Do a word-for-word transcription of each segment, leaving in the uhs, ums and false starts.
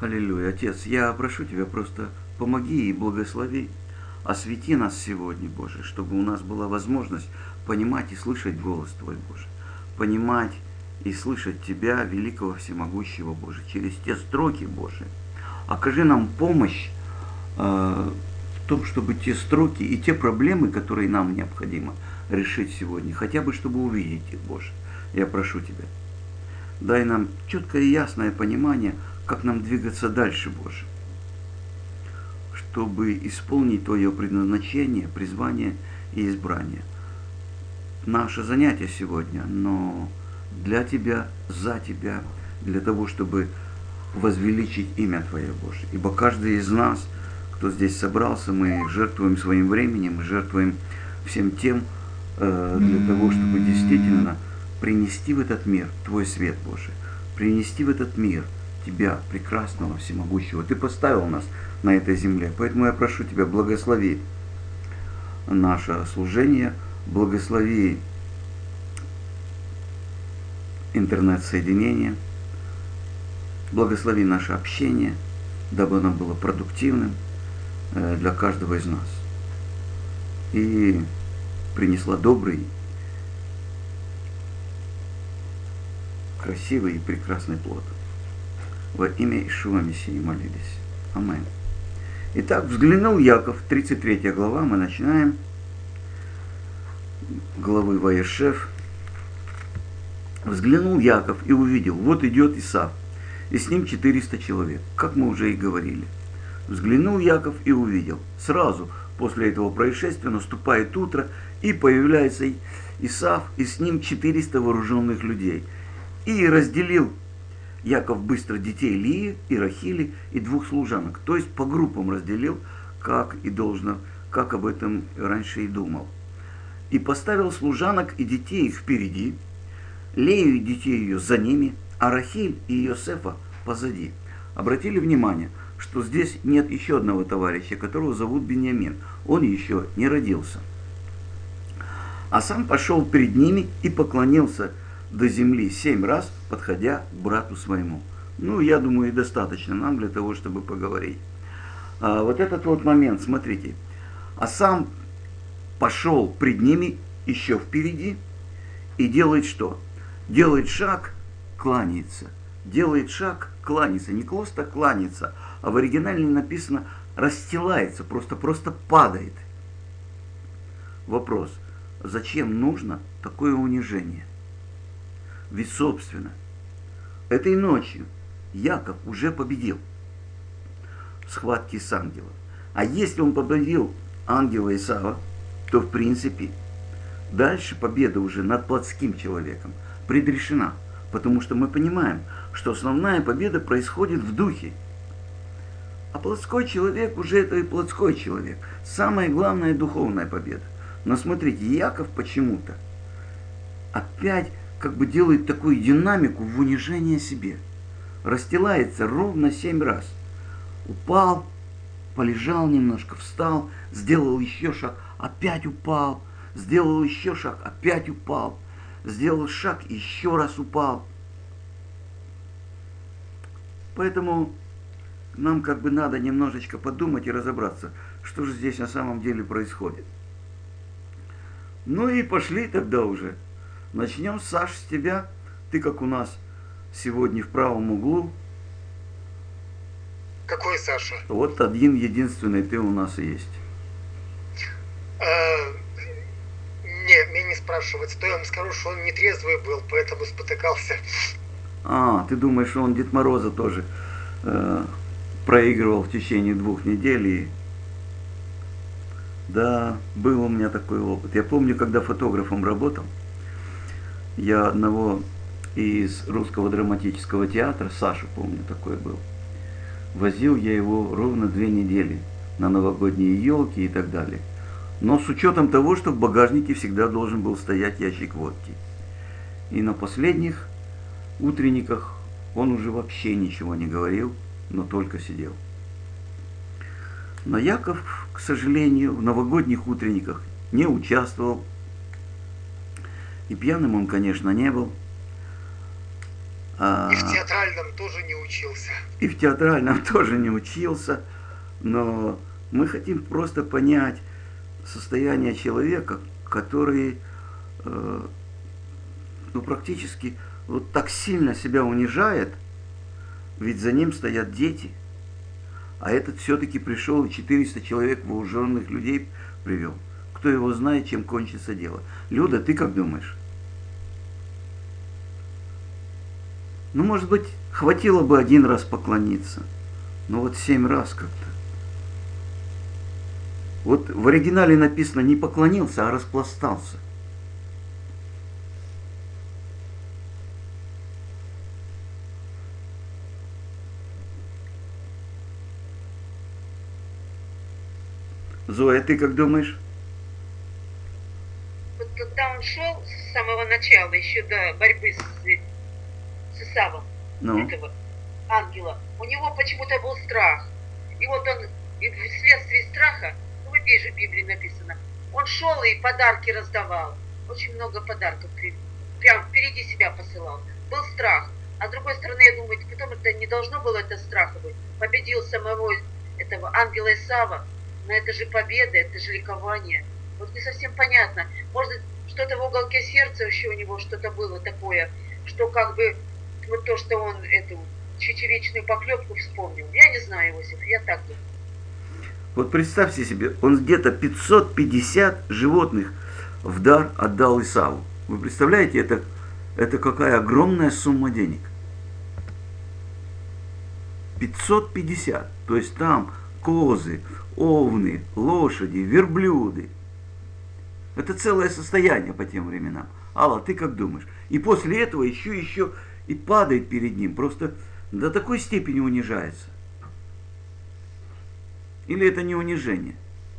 Аллилуйя. Отец, я прошу Тебя, просто помоги и благослови, освети нас сегодня, Боже, чтобы у нас была возможность понимать и слышать голос Твой, Боже, понимать и слышать Тебя, великого всемогущего, Боже, через те строки, Боже. Окажи нам помощь э, в том, чтобы те строки и те проблемы, которые нам необходимо решить сегодня, хотя бы чтобы увидеть их, Боже. Я прошу Тебя. Дай нам четкое и ясное понимание, как нам двигаться дальше, Боже, чтобы исполнить Твое предназначение, призвание и избрание. Наше занятие сегодня, но для Тебя, за Тебя, для того, чтобы возвеличить имя Твое, Боже. Ибо каждый из нас, кто здесь собрался, мы жертвуем своим временем, мы жертвуем всем тем, э, для того, чтобы действительно принести в этот мир Твой свет, Боже, принести в этот мир Тебя, прекрасного, всемогущего. Ты поставил нас на этой земле, поэтому я прошу Тебя, благослови наше служение, благослови интернет-соединение, благослови наше общение, дабы оно было продуктивным для каждого из нас и принесла добрый, красивый и прекрасный плод. Во имя Ишуа Мессии молились. Аминь. Итак, взглянул Яков, тридцать третья глава, мы начинаем. Главы Ваешев. Взглянул Яков и увидел, вот идет Исав, и с ним четыреста человек, как мы уже и говорили. Взглянул Яков и увидел. Сразу после этого происшествия наступает утро, и появляется Исав, и с ним четыреста вооруженных людей. И разделил Яков быстро детей Лии и Рахили и двух служанок. То есть по группам разделил, как и должно, как об этом раньше и думал. И поставил служанок и детей их впереди, Лею и детей ее за ними, а Рахиль и Иосифа позади. Обратили внимание, что здесь нет еще одного товарища, которого зовут Беньямин. Он еще не родился. А сам пошел перед ними и поклонился до земли семь раз, подходя к брату своему. Ну, я думаю, и достаточно нам для того, чтобы поговорить. А вот этот вот момент, смотрите. А сам пошел пред ними еще впереди и делает что? Делает шаг, кланяется. Делает шаг, кланяется. Не просто кланяется, а в оригинале написано расстилается, просто, просто падает. Вопрос. Зачем нужно такое унижение? Ведь, собственно, этой ночью Яков уже победил в схватке с ангелом. А если он победил ангела Исава, то, в принципе, дальше победа уже над плотским человеком предрешена. Потому что мы понимаем, что основная победа происходит в духе. А плотской человек уже это и плотской человек. Самая главная духовная победа. Но смотрите, Яков почему-то опять как бы делает такую динамику в унижение себе. Расстилается ровно семь раз. Упал, полежал немножко, встал, сделал еще шаг, опять упал, сделал еще шаг, опять упал, сделал шаг, еще раз упал. Поэтому нам как бы надо немножечко подумать и разобраться, что же здесь на самом деле происходит. Ну и пошли тогда уже. Начнем, Саш, с тебя. Ты как у нас сегодня в правом углу. Какой Саша? Вот один единственный ты у нас и есть. А, не, меня не спрашивать. То я вам скажу, что он нетрезвый был, поэтому спотыкался. А, ты думаешь, что он Дед Мороза тоже э, проигрывал в течение двух недель и... Да, был у меня такой опыт. Я помню, когда фотографом работал, я одного из русского драматического театра, Сашу, помню, такой был, возил я его ровно две недели на новогодние елки и так далее. Но с учетом того, что в багажнике всегда должен был стоять ящик водки. И на последних утренниках он уже вообще ничего не говорил, но только сидел. Но Яков, к сожалению, в новогодних утренниках не участвовал. И пьяным он, конечно, не был. А... И в театральном тоже не учился. И в театральном тоже не учился, но мы хотим просто понять состояние человека, который э, ну, практически вот так сильно себя унижает, ведь за ним стоят дети. А этот все-таки пришел и четыреста человек вооруженных людей привел. Кто его знает, чем кончится дело. Люда, ты как думаешь? Ну, может быть, хватило бы один раз поклониться. Но вот семь раз как-то. Вот в оригинале написано не поклонился, а распластался. Зоя, ты как думаешь? Вот когда он шел с самого начала, еще до борьбы с, с Исавом, Ну? этого ангела, у него почему-то был страх. И вот он, и вследствие страха, ну, в этой же Библии написано, он шел и подарки раздавал. Очень много подарков прям впереди себя посылал. Был страх. А с другой стороны, я думаю, потом это не должно было это страха быть. Победил самого этого ангела Исава. Но это же победа, это же ликование. Вот не совсем понятно. Может, что-то в уголке сердца еще у него что-то было такое, что как бы вот то, что он эту чечевичную поклепку вспомнил. Я не знаю, Иосиф, я так думаю. Вот представьте себе, он где-то пятьсот пятьдесят животных в дар отдал Исаву. Вы представляете, это, это какая огромная сумма денег? пятьсот пятьдесят. То есть там козы, овны, лошади, верблюды. Это целое состояние по тем временам. Алла, ты как думаешь? И после этого еще, еще и падает перед ним. Просто до такой степени унижается. Или это не унижение?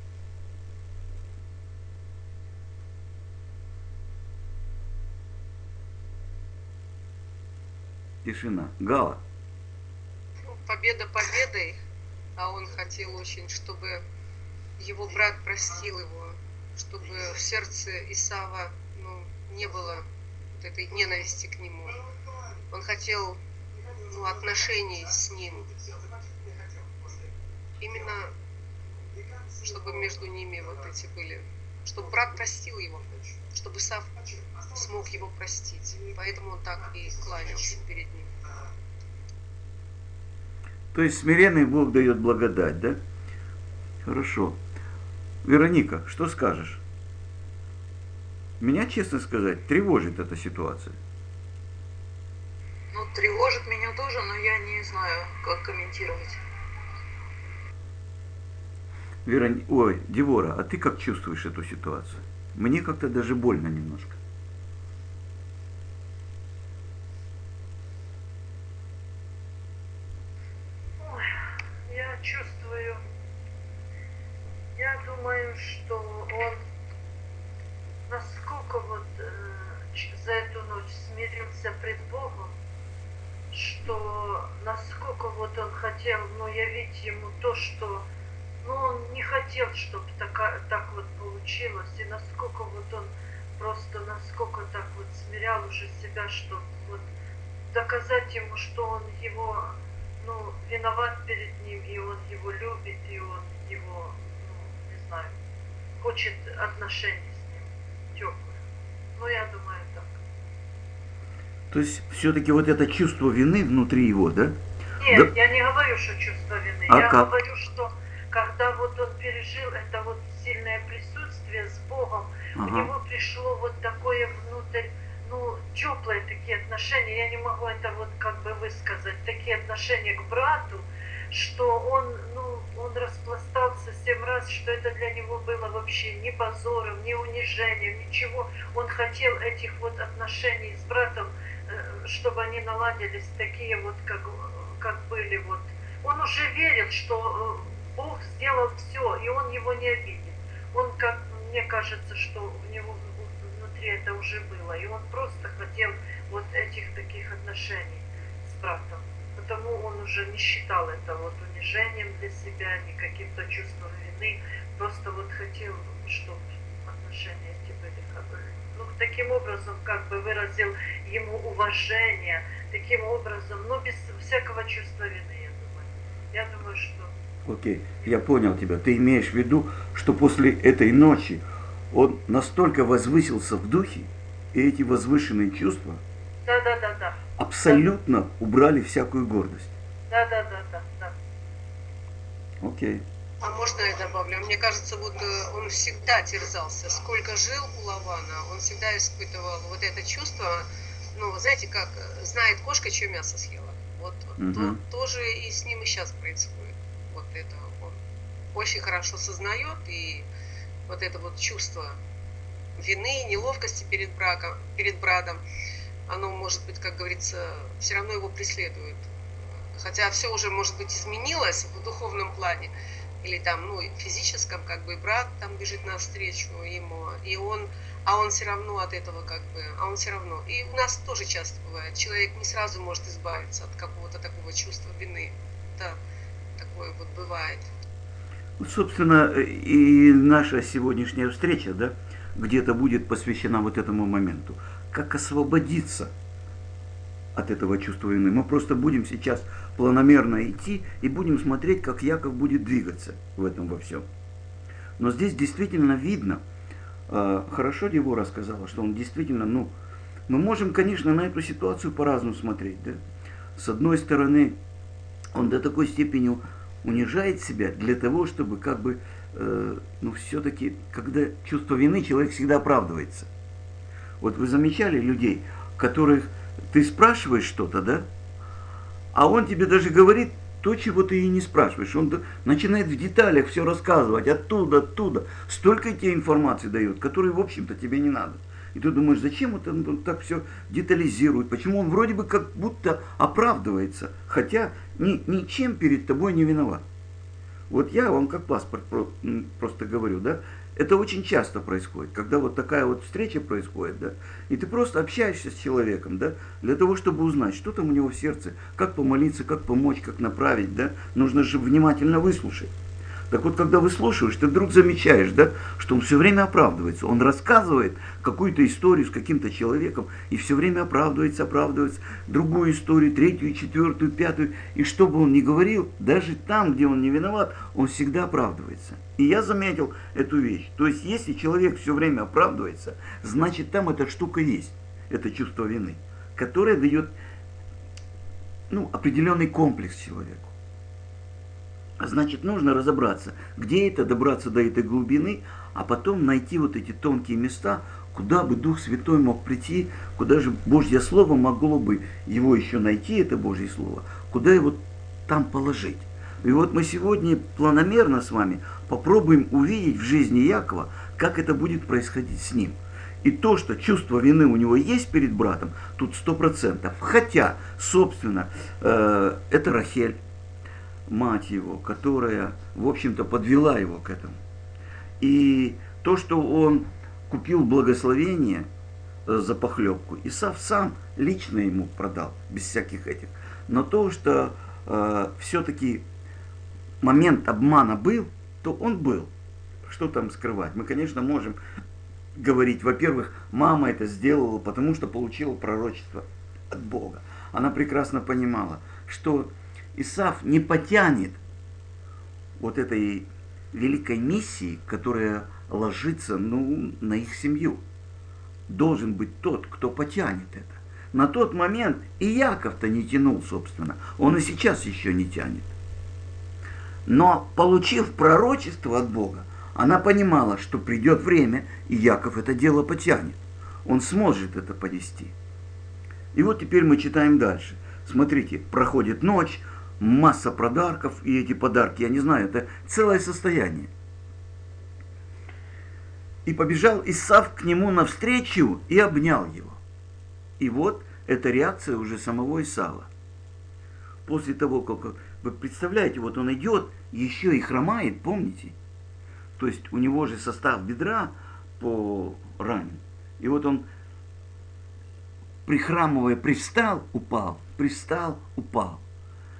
Тишина. Гала. Ну, победа победой, а он хотел очень, чтобы его брат простил его, чтобы в сердце Исава, ну, не было вот этой ненависти к нему. Он хотел, ну, отношений с ним. Именно чтобы между ними вот эти были, чтобы брат простил его, чтобы Исав смог его простить. Поэтому он так и кланялся перед ним. То есть смиренный Бог дает благодать, да? Хорошо. Вероника, что скажешь? Меня, честно сказать, тревожит эта ситуация. Ну, тревожит меня тоже, но я не знаю, как комментировать. Верони... Ой, Девора, а ты как чувствуешь эту ситуацию? Мне как-то даже больно немножко. Ой, я чувствую, я думаю, что он насколько вот э, за эту ночь смирился пред Богом, что насколько вот он хотел, ну, явить ему то, что, ну, он не хотел, чтобы так, так вот получилось, и насколько вот он просто, насколько так вот смирял уже себя, чтобы вот доказать ему, что он его, ну, виноват перед ним, и он его любит, и он его, ну, не знаю, хочет отношений с ним теплых. Ну, я думаю, так. То есть все-таки вот это чувство вины внутри его, да? Нет, да? я не говорю, что чувство вины. А я как? говорю, что когда вот он пережил это вот сильное присутствие с Богом, ага. У него пришло вот такое внутрь, ну, теплые такие отношения, я не могу это вот как бы высказать, такие отношения к брату, что он, ну, он распластался семь раз, что это для него было вообще ни позором, ни унижением, ничего. Он хотел этих вот отношений с братом, чтобы они наладились такие вот, как, как были вот. Он уже верил, что Бог сделал все, и он его не обидит. Он, как мне кажется, что у него внутри это уже было, и он просто хотел вот этих таких отношений с братом. Потому он уже не считал это вот унижением для себя, ни каким-то чувством вины, просто вот хотел, чтобы отношения отношения эти были, как бы, ну, таким образом, как бы выразил ему уважение, таким образом, ну, без всякого чувства вины, я думаю. Я думаю, что... Окей, я понял тебя. Ты имеешь в виду, что после этой ночи он настолько возвысился в духе, и эти возвышенные чувства Да, да, да, да. абсолютно да. убрали всякую гордость. Да, да, да, да, да. Окей. А можно я добавлю? Мне кажется, вот он всегда терзался. Сколько жил у Лавана, он всегда испытывал вот это чувство, ну, знаете, как знает кошка, чье мясо съела. Вот угу. то, тоже и с ним и сейчас происходит. Вот это он очень хорошо сознает, и вот это вот чувство вины, неловкости перед браком, перед братом, оно, может быть, как говорится, все равно его преследует. Хотя все уже, может быть, изменилось в духовном плане, или там, ну, физическом, как бы, брат там бежит навстречу ему, и он, а он все равно от этого, как бы, а он все равно. И у нас тоже часто бывает, человек не сразу может избавиться от какого-то такого чувства вины. Да, такое вот бывает. Вот, собственно, и наша сегодняшняя встреча, да, где-то будет посвящена вот этому моменту. Как освободиться от этого чувства вины. Мы просто будем сейчас планомерно идти и будем смотреть, как Яков будет двигаться в этом во всем. Но здесь действительно видно, хорошо Девора сказала, что он действительно, ну, мы можем, конечно, на эту ситуацию по-разному смотреть. Да? С одной стороны, он до такой степени унижает себя для того, чтобы как бы, э, ну, все-таки, когда чувство вины, человек всегда оправдывается. Вот вы замечали людей, которых ты спрашиваешь что-то, да? А он тебе даже говорит то, чего ты и не спрашиваешь. Он начинает в деталях все рассказывать, оттуда, оттуда. Столько тебе информации дает, которой, в общем-то, тебе не надо. И ты думаешь, зачем это он так все детализирует? Почему он вроде бы как будто оправдывается, хотя ни, ничем перед тобой не виноват. Вот я вам как паспорт просто говорю, да, это очень часто происходит, когда вот такая вот встреча происходит, да, и ты просто общаешься с человеком, да, для того, чтобы узнать, что там у него в сердце, как помолиться, как помочь, как направить, да, нужно же внимательно выслушать. Так вот, когда выслушиваешь, ты вдруг замечаешь, да, что он все время оправдывается. Он рассказывает какую-то историю с каким-то человеком и все время оправдывается, оправдывается. Другую историю, третью, четвертую, пятую. И что бы он ни говорил, даже там, где он не виноват, он всегда оправдывается. И я заметил эту вещь. То есть, если человек все время оправдывается, значит, там эта штука есть, это чувство вины, которое дает, ну, определенный комплекс человеку. Значит, нужно разобраться, где это, добраться до этой глубины, а потом найти вот эти тонкие места, куда бы Дух Святой мог прийти, куда же Божье Слово могло бы его еще найти, это Божье Слово, куда его там положить. И вот мы сегодня планомерно с вами попробуем увидеть в жизни Якова, как это будет происходить с ним. И то, что чувство вины у него есть перед братом, тут сто процентов. Хотя, собственно, э, это Рахель, мать его, которая, в общем-то, подвела его к этому. И то, что он купил благословение за похлебку, Исав сам лично ему продал, без всяких этих. Но то, что э, все-таки момент обмана был, то он был. Что там скрывать? Мы, конечно, можем говорить, во-первых, мама это сделала, потому что получила пророчество от Бога. Она прекрасно понимала, что Исав не потянет вот этой великой миссии, которая ложится, ну, на их семью. Должен быть тот, кто потянет это. На тот момент и Яков-то не тянул, собственно. Он и сейчас еще не тянет. Но, получив пророчество от Бога, она понимала, что придет время, и Яков это дело потянет. Он сможет это понести. И вот теперь мы читаем дальше. Смотрите, проходит ночь, масса подарков, и эти подарки, я не знаю, это целое состояние. И побежал Исав к нему навстречу и обнял его. И вот это реакция уже самого Исава. После того, как, вы представляете, вот он идет, еще и хромает, помните? То есть у него же состав бедра поранен. И вот он, прихрамывая, привстал, упал, привстал, упал.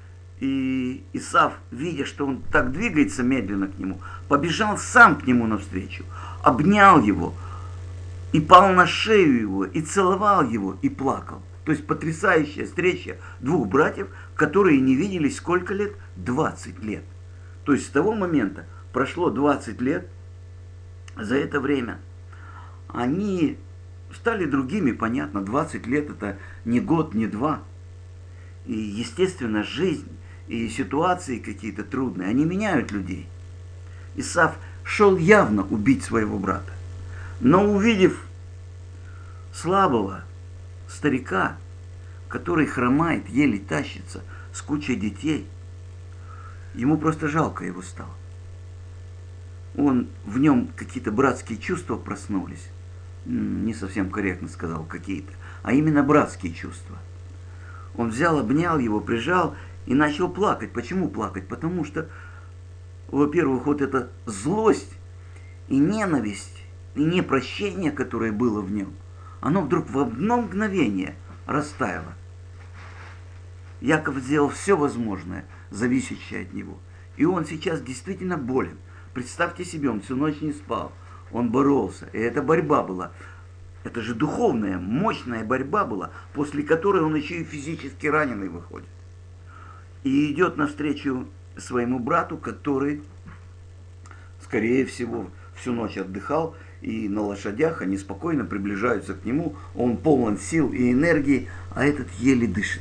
И Исав, видя, что он так двигается медленно к нему, побежал сам к нему навстречу, обнял его, и пал на шею его, и целовал его, и плакал. То есть потрясающая встреча двух братьев, которые не виделись сколько лет? двадцать лет. То есть с того момента прошло двадцать лет, за это время они стали другими, понятно, двадцать лет это не год, не два. И, естественно, жизнь и ситуации какие-то трудные, они меняют людей. Исав шел явно убить своего брата. Но увидев слабого старика, который хромает, еле тащится, с кучей детей, ему просто жалко его стало. Он, в нем какие-то братские чувства проснулись. Не совсем корректно сказал какие-то, а именно братские чувства. Он взял, обнял его, прижал и начал плакать. Почему плакать? Потому что, во-первых, вот эта злость и ненависть, и непрощение, которое было в нем, оно вдруг в одно мгновение растаяло. Яков сделал все возможное, зависящее от него. И он сейчас действительно болен. Представьте себе, он всю ночь не спал. Он боролся. И эта борьба была. Это же духовная, мощная борьба была, после которой он еще и физически раненый выходит. И идет навстречу своему брату, который, скорее всего, всю ночь отдыхал, и на лошадях они спокойно приближаются к нему, он полон сил и энергии, а этот еле дышит.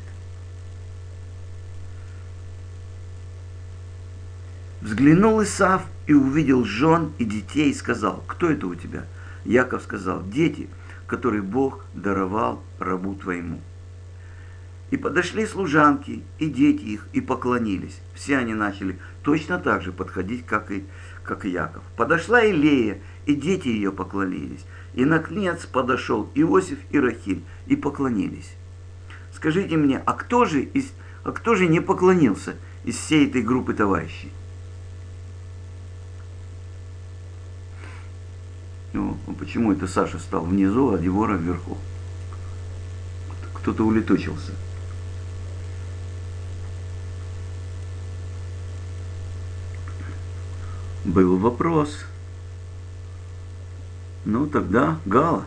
Взглянул Исав и увидел жен и детей и сказал: кто это у тебя? Яков сказал: дети, которые Бог даровал рабу твоему. И подошли служанки, и дети их, и поклонились. Все они начали точно так же подходить, как и, как и Яков. Подошла и Лея, и дети ее поклонились. И наконец подошел Иосиф и Рахиль, и поклонились. Скажите мне, а кто же, из, а кто же не поклонился из всей этой группы товарищей? Ну, почему это Саша стал внизу, а Девора вверху? Кто-то улетучился. Был вопрос. Ну, тогда Гала.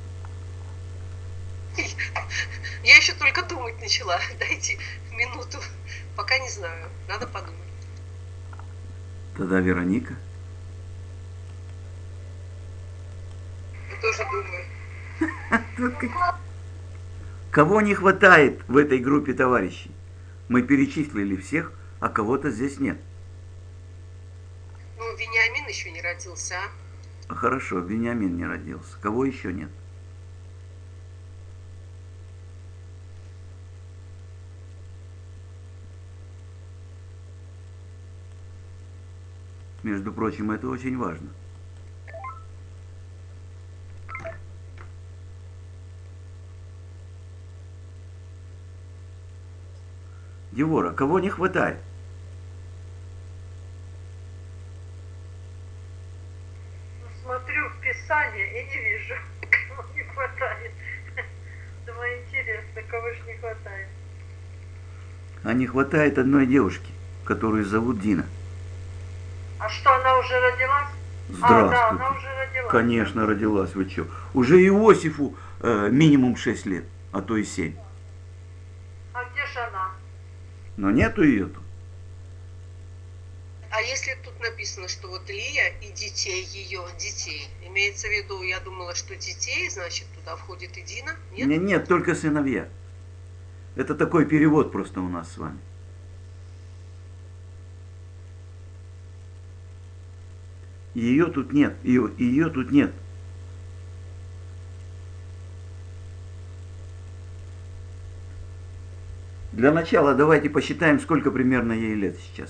Я еще только думать начала. Дайте минуту. Пока не знаю. Надо подумать. Тогда Вероника. Я тоже думаю. Кого не хватает в этой группе товарищей? Мы перечислили всех, а кого-то здесь нет. Ну, Вениамин еще не родился, а? Хорошо, Вениамин не родился. Кого еще нет? Между прочим, это очень важно. Девора, кого не хватает? Смотрю в Писание и не вижу, кого не хватает. Думаю, интересно, кого же не хватает. А не хватает одной девушки, которую зовут Дина. А что, она уже родилась? Здравствуйте. А, да, она уже родилась. Конечно, родилась, вы что? Уже Иосифу э, минимум шесть лет, а то и семь. А где же она? Но нету ее тут. А если тут написано, что вот Лия и детей ее, детей, имеется в виду, я думала, что детей, значит, туда входит и Дина? Нет? Нет, нет, только сыновья. Это такой перевод просто у нас с вами. Ее тут нет, ее, ее тут нет. Для начала давайте посчитаем, сколько примерно ей лет сейчас.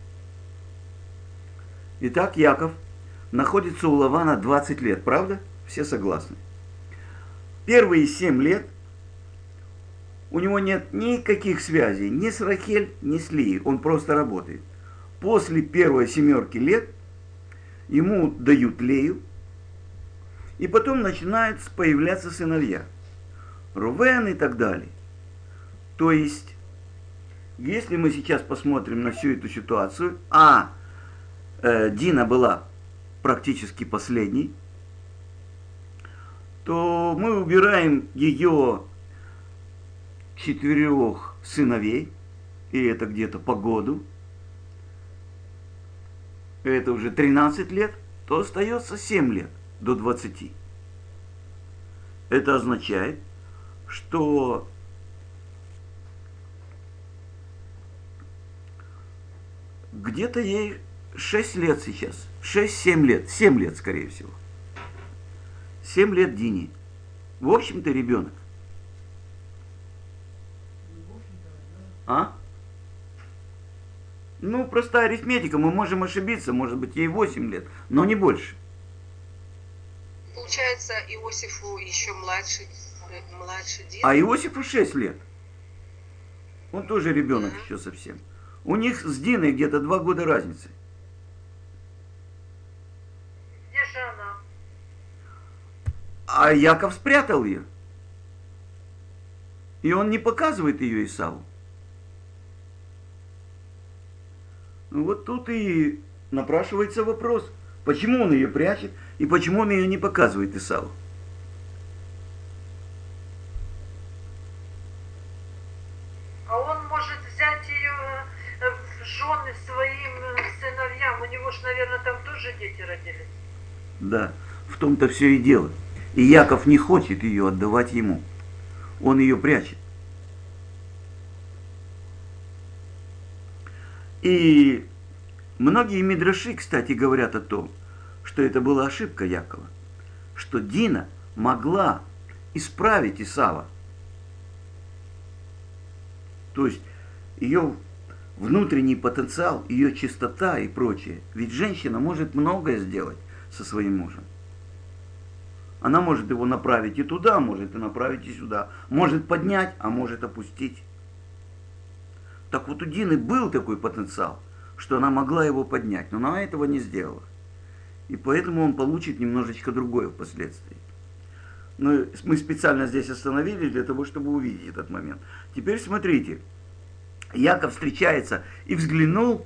Итак, Яков находится у Лавана двадцать лет, правда? Все согласны. Первые семь лет у него нет никаких связей ни с Рахель, ни с Лией. Он просто работает. После первой семерки лет ему дают Лею, и потом начинают появляться сыновья. Рувен и так далее. То есть если мы сейчас посмотрим на всю эту ситуацию, а э, Дина была практически последней, то мы убираем ее четырех сыновей, и это где-то по году, это уже тринадцать лет, то остается семь лет до двадцати. Это означает, что где-то ей шесть лет сейчас, шесть-семь лет, семь лет, скорее всего. семь лет Дине. В общем-то, ребенок. А? Ну, простая арифметика, мы можем ошибиться, может быть, ей восемь лет, но не больше. Получается, Иосифу еще младше, э, младше Дины. А Иосифу шесть лет. Он тоже ребенок Да. еще совсем. У них с Диной где-то два года разницы. Где же она? А Яков спрятал ее. И он не показывает ее Исаву. Ну вот тут и напрашивается вопрос, почему он ее прячет и почему он ее не показывает Исаву. А он может взять ее э, в жены своим э, сыновьям. У него же, наверное, там тоже дети родились. Да, в том-то все и дело. И Яков не хочет ее отдавать ему. Он ее прячет. И многие мидраши, кстати, говорят о том, что это была ошибка Якова, что Дина могла исправить Исава. То есть ее внутренний потенциал, ее чистота и прочее. Ведь женщина может многое сделать со своим мужем. Она может его направить и туда, может и направить и сюда. Может поднять, а может опустить. Так вот у Дины был такой потенциал, что она могла его поднять, но она этого не сделала. И поэтому он получит немножечко другое впоследствии. Но мы специально здесь остановились для того, чтобы увидеть этот момент. Теперь смотрите. Яков встречается и взглянул,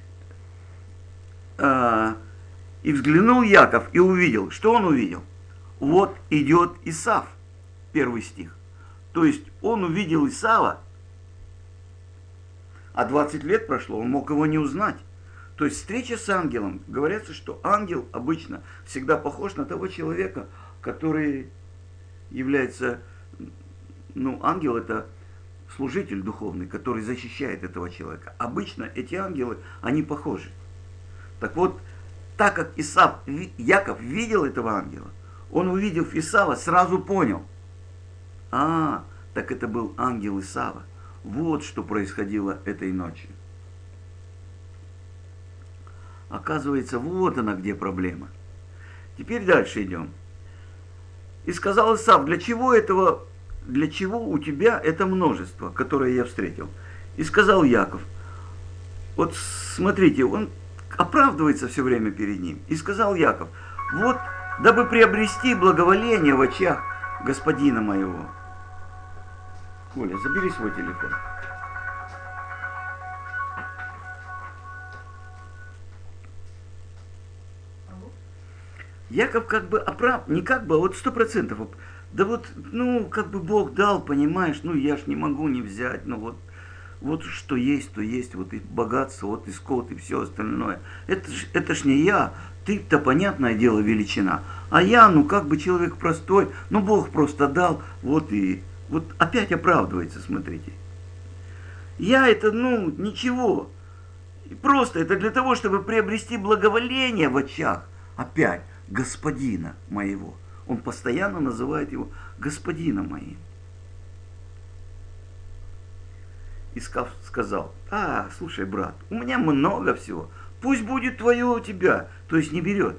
э, и взглянул Яков и увидел. Что он увидел? Вот идет Исав, первый стих. То есть он увидел Исава, а двадцать лет прошло, он мог его не узнать. То есть встреча с ангелом, говорится, что ангел обычно всегда похож на того человека, который является, ну, ангел это служитель духовный, который защищает этого человека. Обычно эти ангелы, они похожи. Так вот, так как Исав, Яков видел этого ангела, он, увидев Исава, сразу понял, а, так это был ангел Исава. Вот что происходило этой ночью. Оказывается, вот она где проблема. Теперь дальше идем. И сказал Исав, для чего этого, для чего у тебя это множество, которое я встретил? И сказал Яков, вот смотрите, он оправдывается все время перед ним. И сказал Яков, вот, дабы приобрести благоволение в очах господина моего. Коля, забери свой телефон. Яков как бы оправ... не как бы, а вот сто процентов. Да вот, ну, как бы Бог дал, понимаешь, ну я ж не могу не взять, ну вот, вот что есть, то есть, вот и богатство, вот и скот, и все остальное. Это ж, это ж не я, ты-то, понятное дело, величина. А я, ну как бы человек простой, ну Бог просто дал, вот и... Вот опять оправдывается, смотрите. Я это, ну, ничего. Просто это для того, чтобы приобрести благоволение в очах. Опять, господина моего. Он постоянно называет его господином моим. Искав сказал, а, слушай, брат, у меня много всего. Пусть будет твое у тебя. То есть не берет.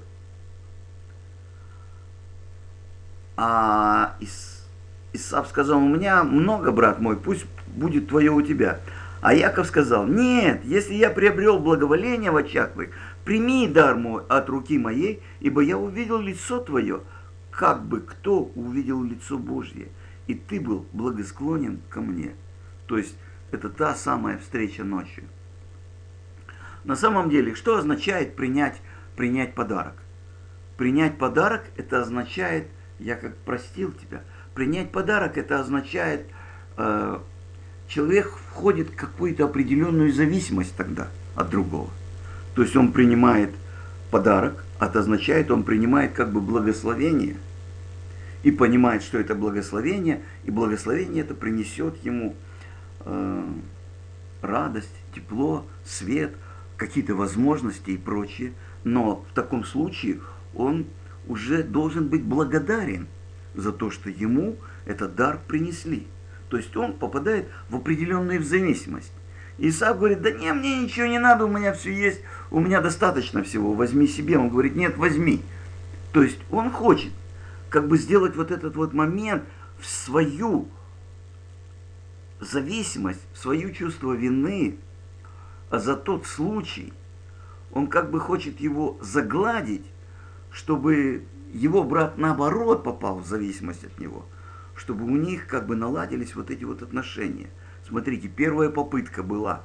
А из Исав сказал, у меня много, брат мой, пусть будет твое у тебя. А Яков сказал, нет, если я приобрел благоволение в очах твоих, прими дар мой от руки моей, ибо я увидел лицо твое, как бы кто увидел лицо Божье, и ты был благосклонен ко мне. То есть Это та самая встреча ночью. На самом деле, что означает принять, принять подарок? Принять подарок, это означает, я как простил тебя. Принять подарок, это означает, э, человек входит в какую-то определенную зависимость тогда от другого. То есть он принимает подарок, это означает, он принимает как бы благословение и понимает, что это благословение, и благословение это принесет ему э, радость, тепло, свет, какие-то возможности и прочее. Но в таком случае он уже должен быть благодарен за то, что ему этот дар принесли. То есть он попадает в определенную зависимость. Исаак говорит, да не, мне ничего не надо, у меня все есть, у меня достаточно всего, возьми себе. Он говорит, нет, возьми. То есть он хочет как бы сделать вот этот вот момент в свою зависимость, в свое чувство вины, а за тот случай он как бы хочет его загладить, чтобы его брат наоборот попал в зависимость от него, чтобы у них как бы наладились вот эти вот отношения. Смотрите, первая попытка была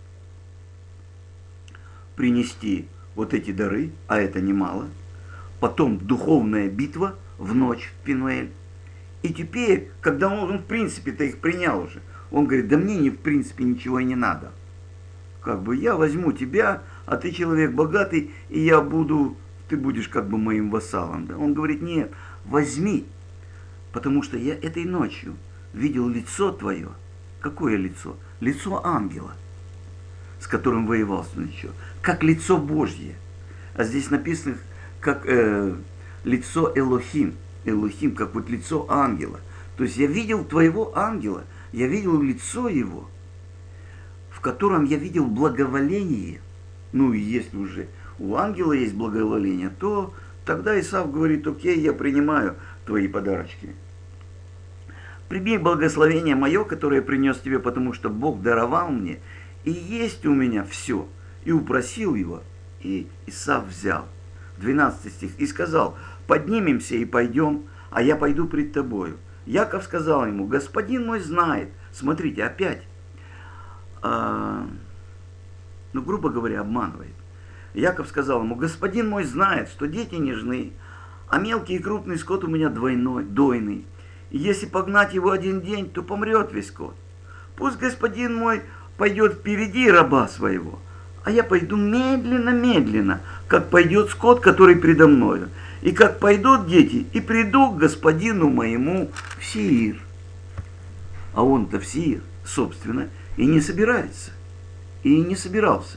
принести вот эти дары, а это немало. Потом духовная битва в ночь в Пенуэль. И теперь, когда он, он в принципе-то их принял уже, он говорит, да мне не, в принципе ничего и не надо. Как бы я возьму тебя, а ты человек богатый, и я буду, ты будешь как бы моим вассалом. Да? Он говорит, нет, возьми, потому что я этой ночью видел лицо твое. Какое лицо? Лицо ангела, с которым воевал ночью, как лицо Божье. А здесь написано, как э, лицо Элохим. Элохим, как вот лицо ангела. То есть я видел твоего ангела, я видел лицо его, в котором я видел благоволение. Ну и если уже у ангела есть благоволение, то тогда Исав говорит, окей, я принимаю твои подарочки. Прими благословение мое, которое я принес тебе, потому что Бог даровал мне, и есть у меня все. И упросил его, и Исав взял. двенадцатый стих. И сказал, поднимемся и пойдем, а я пойду пред тобою. Яков сказал ему, господин мой знает. Смотрите, опять, а, ну, грубо говоря, обманывает. Яков сказал ему, господин мой знает, что дети нежны, а мелкий и крупный скот у меня двойной, дойный. И если погнать его один день, то помрет весь скот. Пусть господин мой пойдет впереди раба своего, а я пойду медленно-медленно, как пойдет скот, который предо мною. И как пойдут дети, и приду к господину моему в Сеир. А он-то в Сеир, собственно, и не собирается, и не собирался.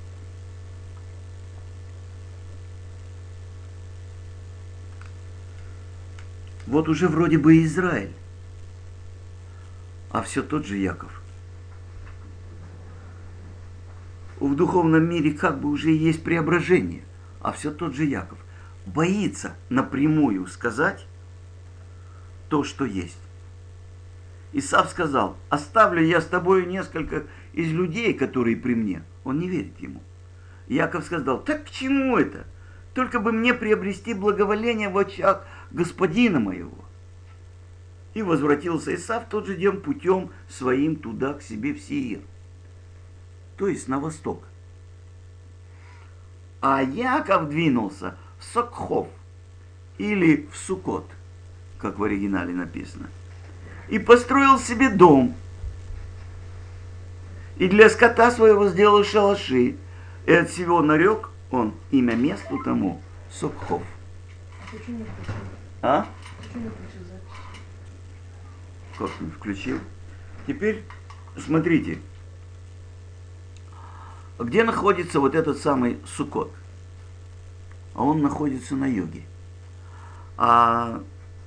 Вот уже вроде бы Израиль, а все тот же Яков. В духовном мире как бы уже есть преображение, а все тот же Яков боится напрямую сказать то, что есть. Исав сказал, оставлю я с тобою несколько из людей, которые при мне. Он не верит ему. Яков сказал, так к чему это? Только бы мне приобрести благоволение в очах господина моего. И возвратился Исав тот же день путем своим туда, к себе в Сеир. То есть на восток. А Яков двинулся в Сокхов, или в Сукот, как в оригинале написано. И построил себе дом. И для скота своего сделал шалаши. И от всего нарек он имя месту тому Сокхов. А? Как не включил? Теперь смотрите. Где находится вот этот самый Сукот? А он находится на юге. А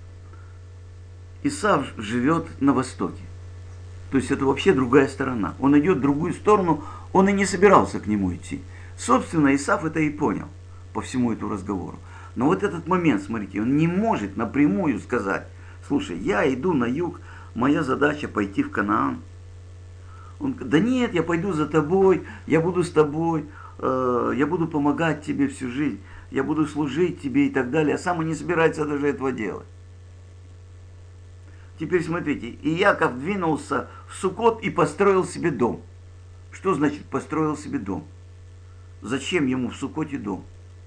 Исав живет на востоке. То есть это вообще другая сторона. Он идет в другую сторону, он и не собирался к нему идти. Собственно, Исав это и понял по всему этому разговору. Но вот этот момент, смотрите, он не может напрямую сказать, слушай, я иду на юг, моя задача пойти в Канаан. Он говорит, да нет, я пойду за тобой, я буду с тобой, э, я буду помогать тебе всю жизнь, я буду служить тебе и так далее. А сам он не собирается даже этого делать. Теперь смотрите, и Яков двинулся в Суккот и построил себе дом. Что значит построил себе дом? Зачем ему в Суккоте дом?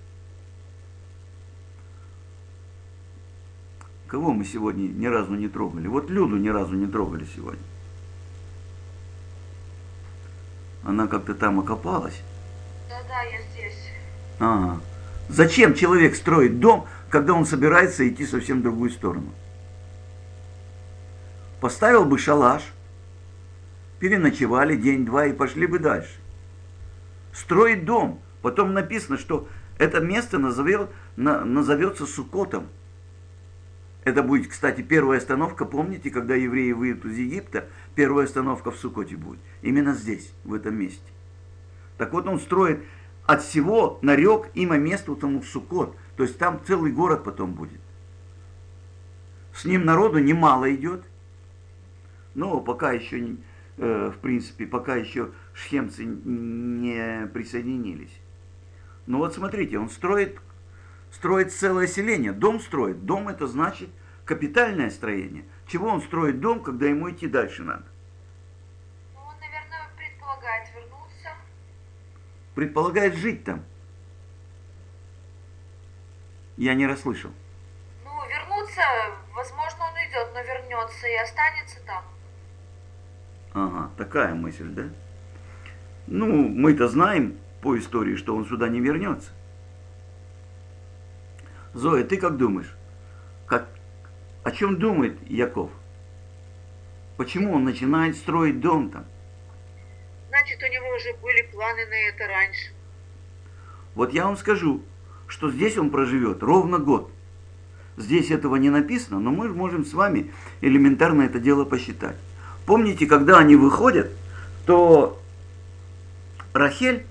Кого мы сегодня ни разу не трогали? Вот Люду ни разу не трогали сегодня. Она как-то там окопалась. Да-да, я здесь. Ага. Зачем человек строит дом, когда он собирается идти совсем в другую сторону? Поставил бы шалаш, переночевали день-два и пошли бы дальше. Строить дом. Потом написано, что это место назовет, на, назовется Суккотом. Это будет, кстати, первая остановка. Помните, когда евреи выйдут из Египта, первая остановка в Суккоте будет. Именно здесь, в этом месте. Так вот, он строит от всего, нарек имя месту тому в Суккот. То есть там целый город потом будет. С ним народу немало идет. Но пока еще, э, в принципе, пока еще шхемцы не присоединились. Но вот смотрите, он строит, строит целое селение. Дом строит. Дом это значит капитальное строение. Чего он строит дом, когда ему идти дальше надо? Ну, он, наверное, предполагает вернуться. Предполагает жить там. Я не расслышал. Ну, вернуться, возможно, он идет, но вернется и останется там. Ага, такая мысль, да? Ну, мы-то знаем по истории, что он сюда не вернется. Зоя, ты как думаешь? Как, о чем думает Яков? Почему он начинает строить дом там? Значит, у него уже были планы на это раньше. Вот я вам скажу, что здесь он проживет ровно год. Здесь этого не написано, но мы можем с вами элементарно это дело посчитать. Помните, когда они выходят, то Рахель,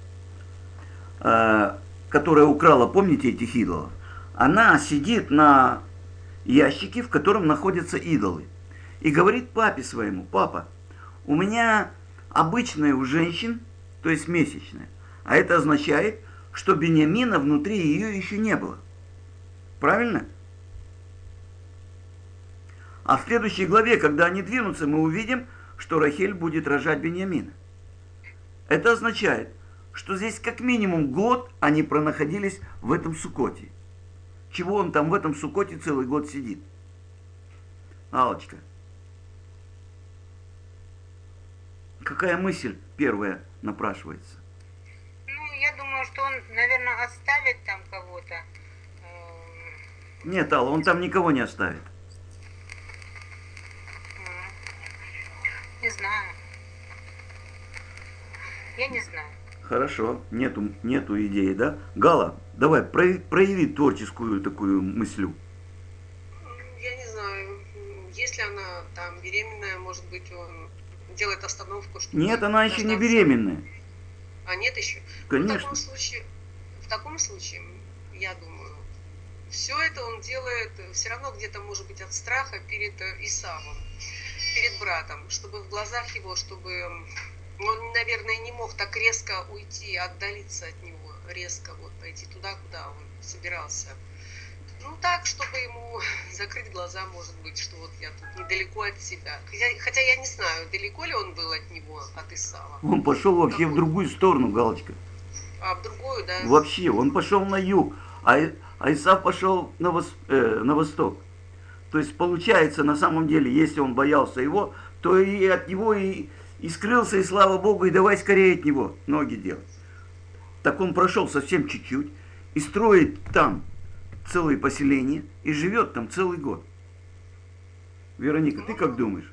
э, которая украла, помните, этих идолов, она сидит на ящике, в котором находятся идолы. И говорит папе своему: папа, у меня обычная у женщин, то есть месячная. А это означает, что Беньямина внутри ее еще не было. Правильно? А в следующей главе, когда они двинутся, мы увидим, что Рахель будет рожать Беньямина. Это означает, что здесь как минимум год они пронаходились в этом Суккоте. Чего он там в этом Суккоте целый год сидит? Аллочка. Какая мысль первая напрашивается? Ну, я думаю, что он, наверное, оставит там кого-то. Нет, Алла, он там никого не оставит. Не знаю. Я не знаю. Хорошо, нету, нету идеи, да? Гала, давай, прояви творческую такую мыслю. Я не знаю, если она там беременная, может быть, он делает остановку, чтобы... Нет, она еще не дождаться. беременная. А нет еще? Конечно. Ну, в таком случае, в таком случае, я думаю, все это он делает все равно где-то, может быть, от страха перед Исавом, перед братом, чтобы в глазах его, чтобы он, наверное, не мог так резко уйти, отдалиться от него, резко вот пойти туда, куда он собирался. Ну так, чтобы ему закрыть глаза, может быть, что вот я тут недалеко от себя. Хотя, хотя я не знаю, далеко ли он был от него, от Исава. Он пошел вообще в другую сторону, Галочка. А в другую, да? Вообще, он пошел на юг, а, а Исав пошел на, вос, э, на восток. То есть получается, на самом деле, если он боялся его, то и от него и, и скрылся, и слава Богу, и давай скорее от него ноги делать. Так он прошел совсем чуть-чуть и строит там целое поселение и живет там целый год. Вероника, ты как думаешь?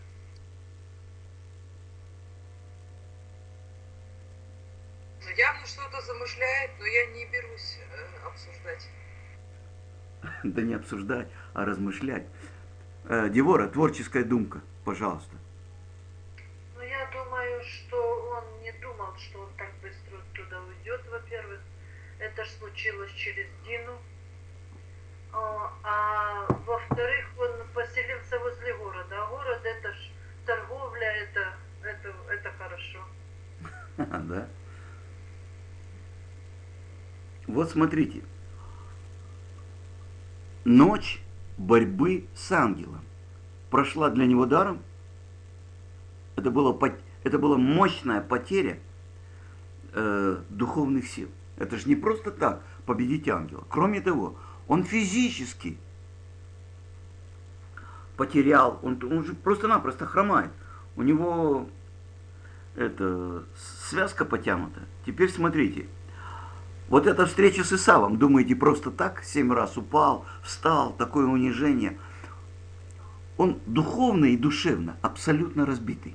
Явно что-то замышляет, но я не берусь э, обсуждать. Да не обсуждать, а размышлять. Э, Девора, творческая думка, пожалуйста. Ну, я думаю, что он не думал, что он так быстро туда уйдет, во-первых. Это ж случилось через Дину. А, а во-вторых, он поселился возле города. А город это ж торговля, это, это, это хорошо. Да. Вот смотрите. Ночь борьбы с ангелом. прошла для него даром. Это, было, это была мощная потеря э, духовных сил. Это же не просто так победить ангела. Кроме того, он физически потерял, он, он же просто-напросто хромает. У него это, связка потянута. Теперь смотрите. Вот эта встреча с Исавом, думаете, просто так? Семь раз упал, встал, такое унижение. Он духовно и душевно абсолютно разбитый.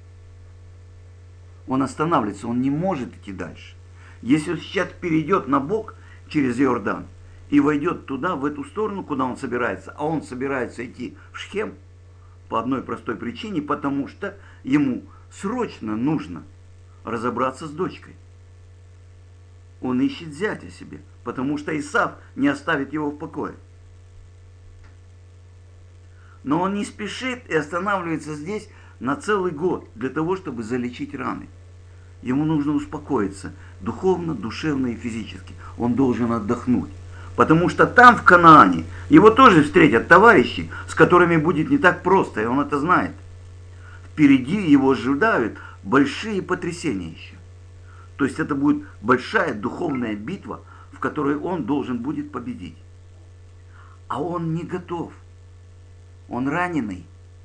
Он останавливается, он не может идти дальше. Если он сейчас перейдет на бок через Иордан и войдет туда, в эту сторону, куда он собирается, а он собирается идти в Шхем по одной простой причине, потому что ему срочно нужно разобраться с дочкой. Он ищет зятя себе, потому что Исав не оставит его в покое. Но он не спешит и останавливается здесь на целый год для того, чтобы залечить раны. Ему нужно успокоиться духовно, душевно и физически. Он должен отдохнуть. Потому что там, в Ханаане, его тоже встретят товарищи, с которыми будет не так просто, и он это знает. Впереди его ожидают большие потрясения еще. То есть это будет большая духовная битва, в которой он должен будет победить. А он не готов. Он раненый.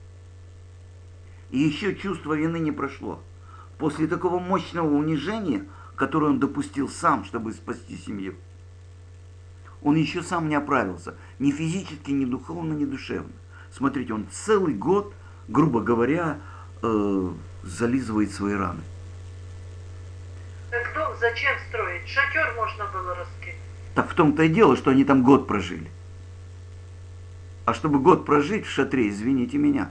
И еще чувство вины не прошло. После такого мощного унижения, которое он допустил сам, чтобы спасти семью, он еще сам не оправился. Ни физически, ни духовно, ни душевно. Смотрите, он целый год, грубо говоря, э, зализывает свои раны. Так дом зачем строить? Шатер можно было раскинуть. Так в том-то и дело, что они там год прожили. А чтобы год прожить в шатре, извините меня,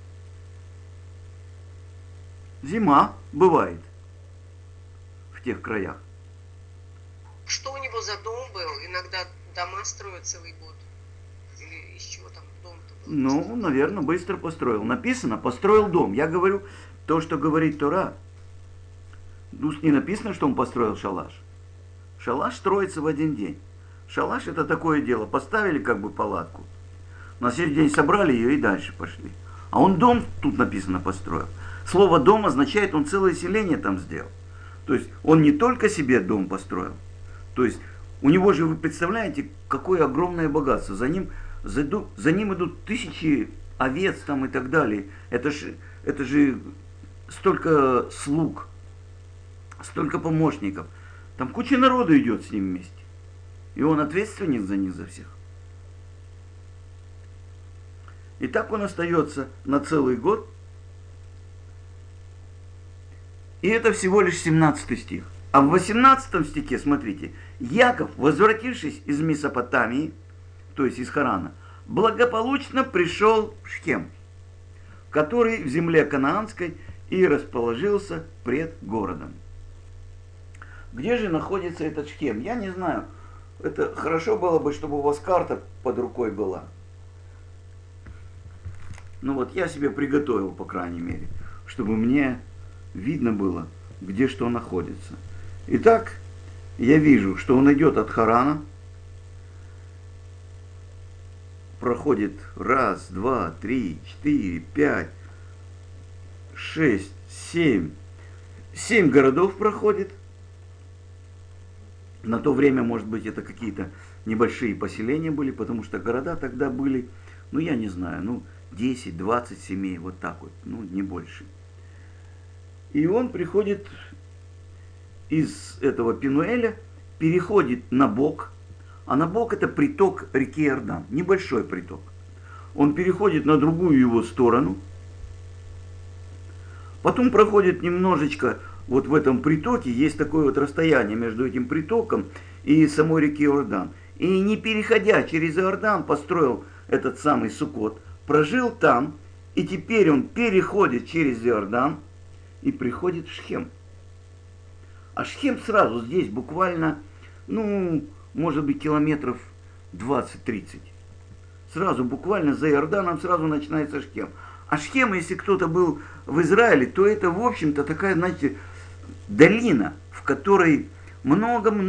зима бывает в тех краях. Что у него за дом был? Иногда дома строят целый год. Или из чего там дом-то был? Ну, наверное, быстро построил. Написано, построил дом. Я говорю то, что говорит Тора. Тут не написано, что он построил шалаш. Шалаш строится в один день. Шалаш это такое дело. Поставили как бы палатку. На следующий день собрали ее и дальше пошли. А он дом, тут написано, построил. Слово дом означает, он целое селение там сделал. То есть он не только себе дом построил. То есть у него же, вы представляете, какое огромное богатство. За ним, за, за ним идут тысячи овец там и так далее. Это же, это же столько слуг, столько помощников. Там куча народу идет с ним вместе. И он ответственен за них, за всех. И так он остается на целый год. И это всего лишь семнадцатый стих. А в восемнадцатом стихе, смотрите, Яков, возвратившись из Месопотамии, то есть из Харана, благополучно пришел в Шхем, который в земле Канаанской и расположился пред городом. Где же находится этот Шхем? Я не знаю. Это хорошо было бы, чтобы у вас карта под рукой была. Ну вот, я себе приготовил, по крайней мере, чтобы мне видно было, где что находится. Итак, я вижу, что он идет от Харана, проходит раз, два, три, четыре, пять, шесть, семь, семь городов проходит. На то время, может быть, это какие-то небольшие поселения были, потому что города тогда были, ну, я не знаю, ну, десять-двадцать семей, вот так вот, ну, не больше. И он приходит из этого Пинуэля, переходит на бок, а на бок это приток реки Иордан, небольшой приток. Он переходит на другую его сторону, потом проходит немножечко, вот в этом притоке есть такое вот расстояние между этим притоком и самой реки Иордан. И не переходя через Иордан, построил этот самый Суккот, прожил там, и теперь он переходит через Иордан и приходит в Шхем. А Шхем сразу здесь буквально, ну, может быть, километров двадцать-тридцать. Сразу, буквально за Иорданом сразу начинается Шхем. А Шхем, если кто-то был в Израиле, то это, в общем-то, такая, знаете, долина, в которой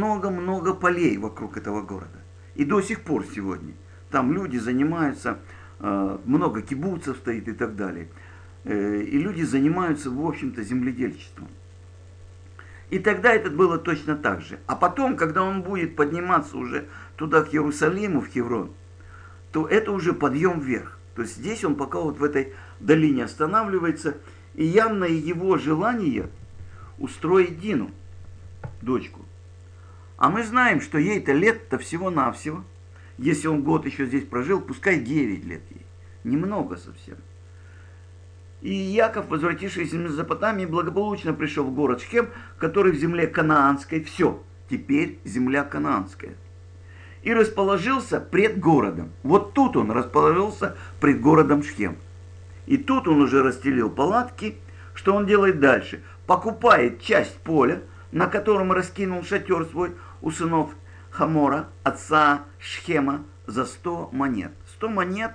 много-много-много полей вокруг этого города. И до сих пор сегодня. Там люди занимаются много кибуцев стоит и так далее. И люди занимаются, в общем-то, земледельчеством. И тогда это было точно так же. А потом, когда он будет подниматься уже туда, к Иерусалиму, в Хеврон, то это уже подъем вверх. То есть здесь он пока вот в этой долине останавливается, и явно его желание устроить Дину, дочку. А мы знаем, что ей-то лет-то всего-навсего, если он год еще здесь прожил, пускай девять лет ей. Немного совсем. И Яков, возвратившись из Месопотамии, благополучно пришел в город Шхем, который в земле Канаанской. Все, теперь земля Канаанская. И расположился пред городом. Вот тут он расположился пред городом Шхем. И тут он уже расстелил палатки. Что он делает дальше? Покупает часть поля, на котором раскинул шатер свой у сынов Хамора, отца Шхема, за сто монет. сто монет,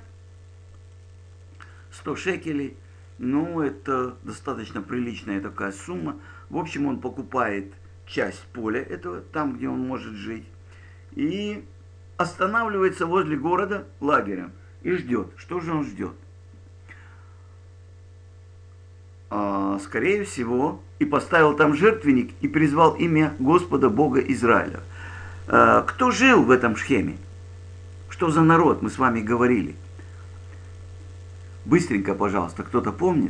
сто шекелей. Ну, это достаточно приличная такая сумма. В общем, он покупает часть поля этого, там, где он может жить. И останавливается возле города лагеря. И ждет. Что же он ждет? А, скорее всего, и поставил там жертвенник, и призвал имя Господа Бога Израиля. А, кто жил в этом Шхеме? Что за народ, мы с вами говорили? Быстренько, пожалуйста, кто-то помнит?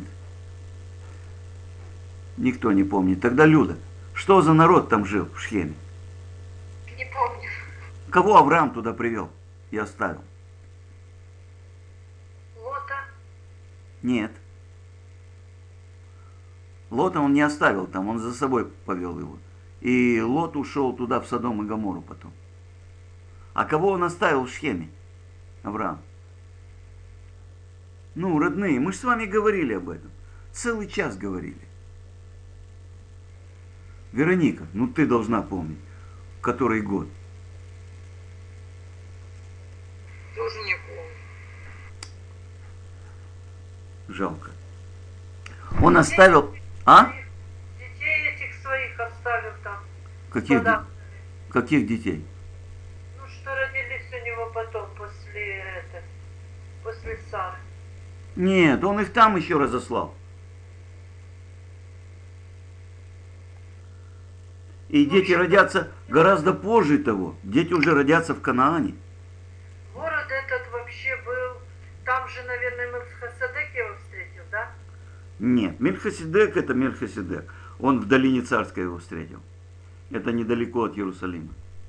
Никто не помнит. Тогда Люда, что за народ там жил в Шхеме? Не помню. Кого Авраам туда привел и оставил? Лота. Нет. Лота он не оставил там, он за собой повел его. И Лот ушел туда, в Содом и Гоморру потом. А кого он оставил в Шхеме? Авраам. Ну, родные, мы же с вами говорили об этом. Целый час говорили. Вероника, ну ты должна помнить, который год. Тоже не помню. Жалко. Он оставил... А? Детей этих своих оставил там. Каких, де- Подам. каких детей? Ну, что родились у него потом, после, это, после Сары. Нет, он их там еще разослал. И дети родятся гораздо позже того. Дети уже родятся в Канаане. Город этот вообще был, там же, наверное, Мелхиседек его встретил, да? Нет, Мельхиседек это Мельхиседек. Он в долине Царской его встретил. Это недалеко от Иерусалима.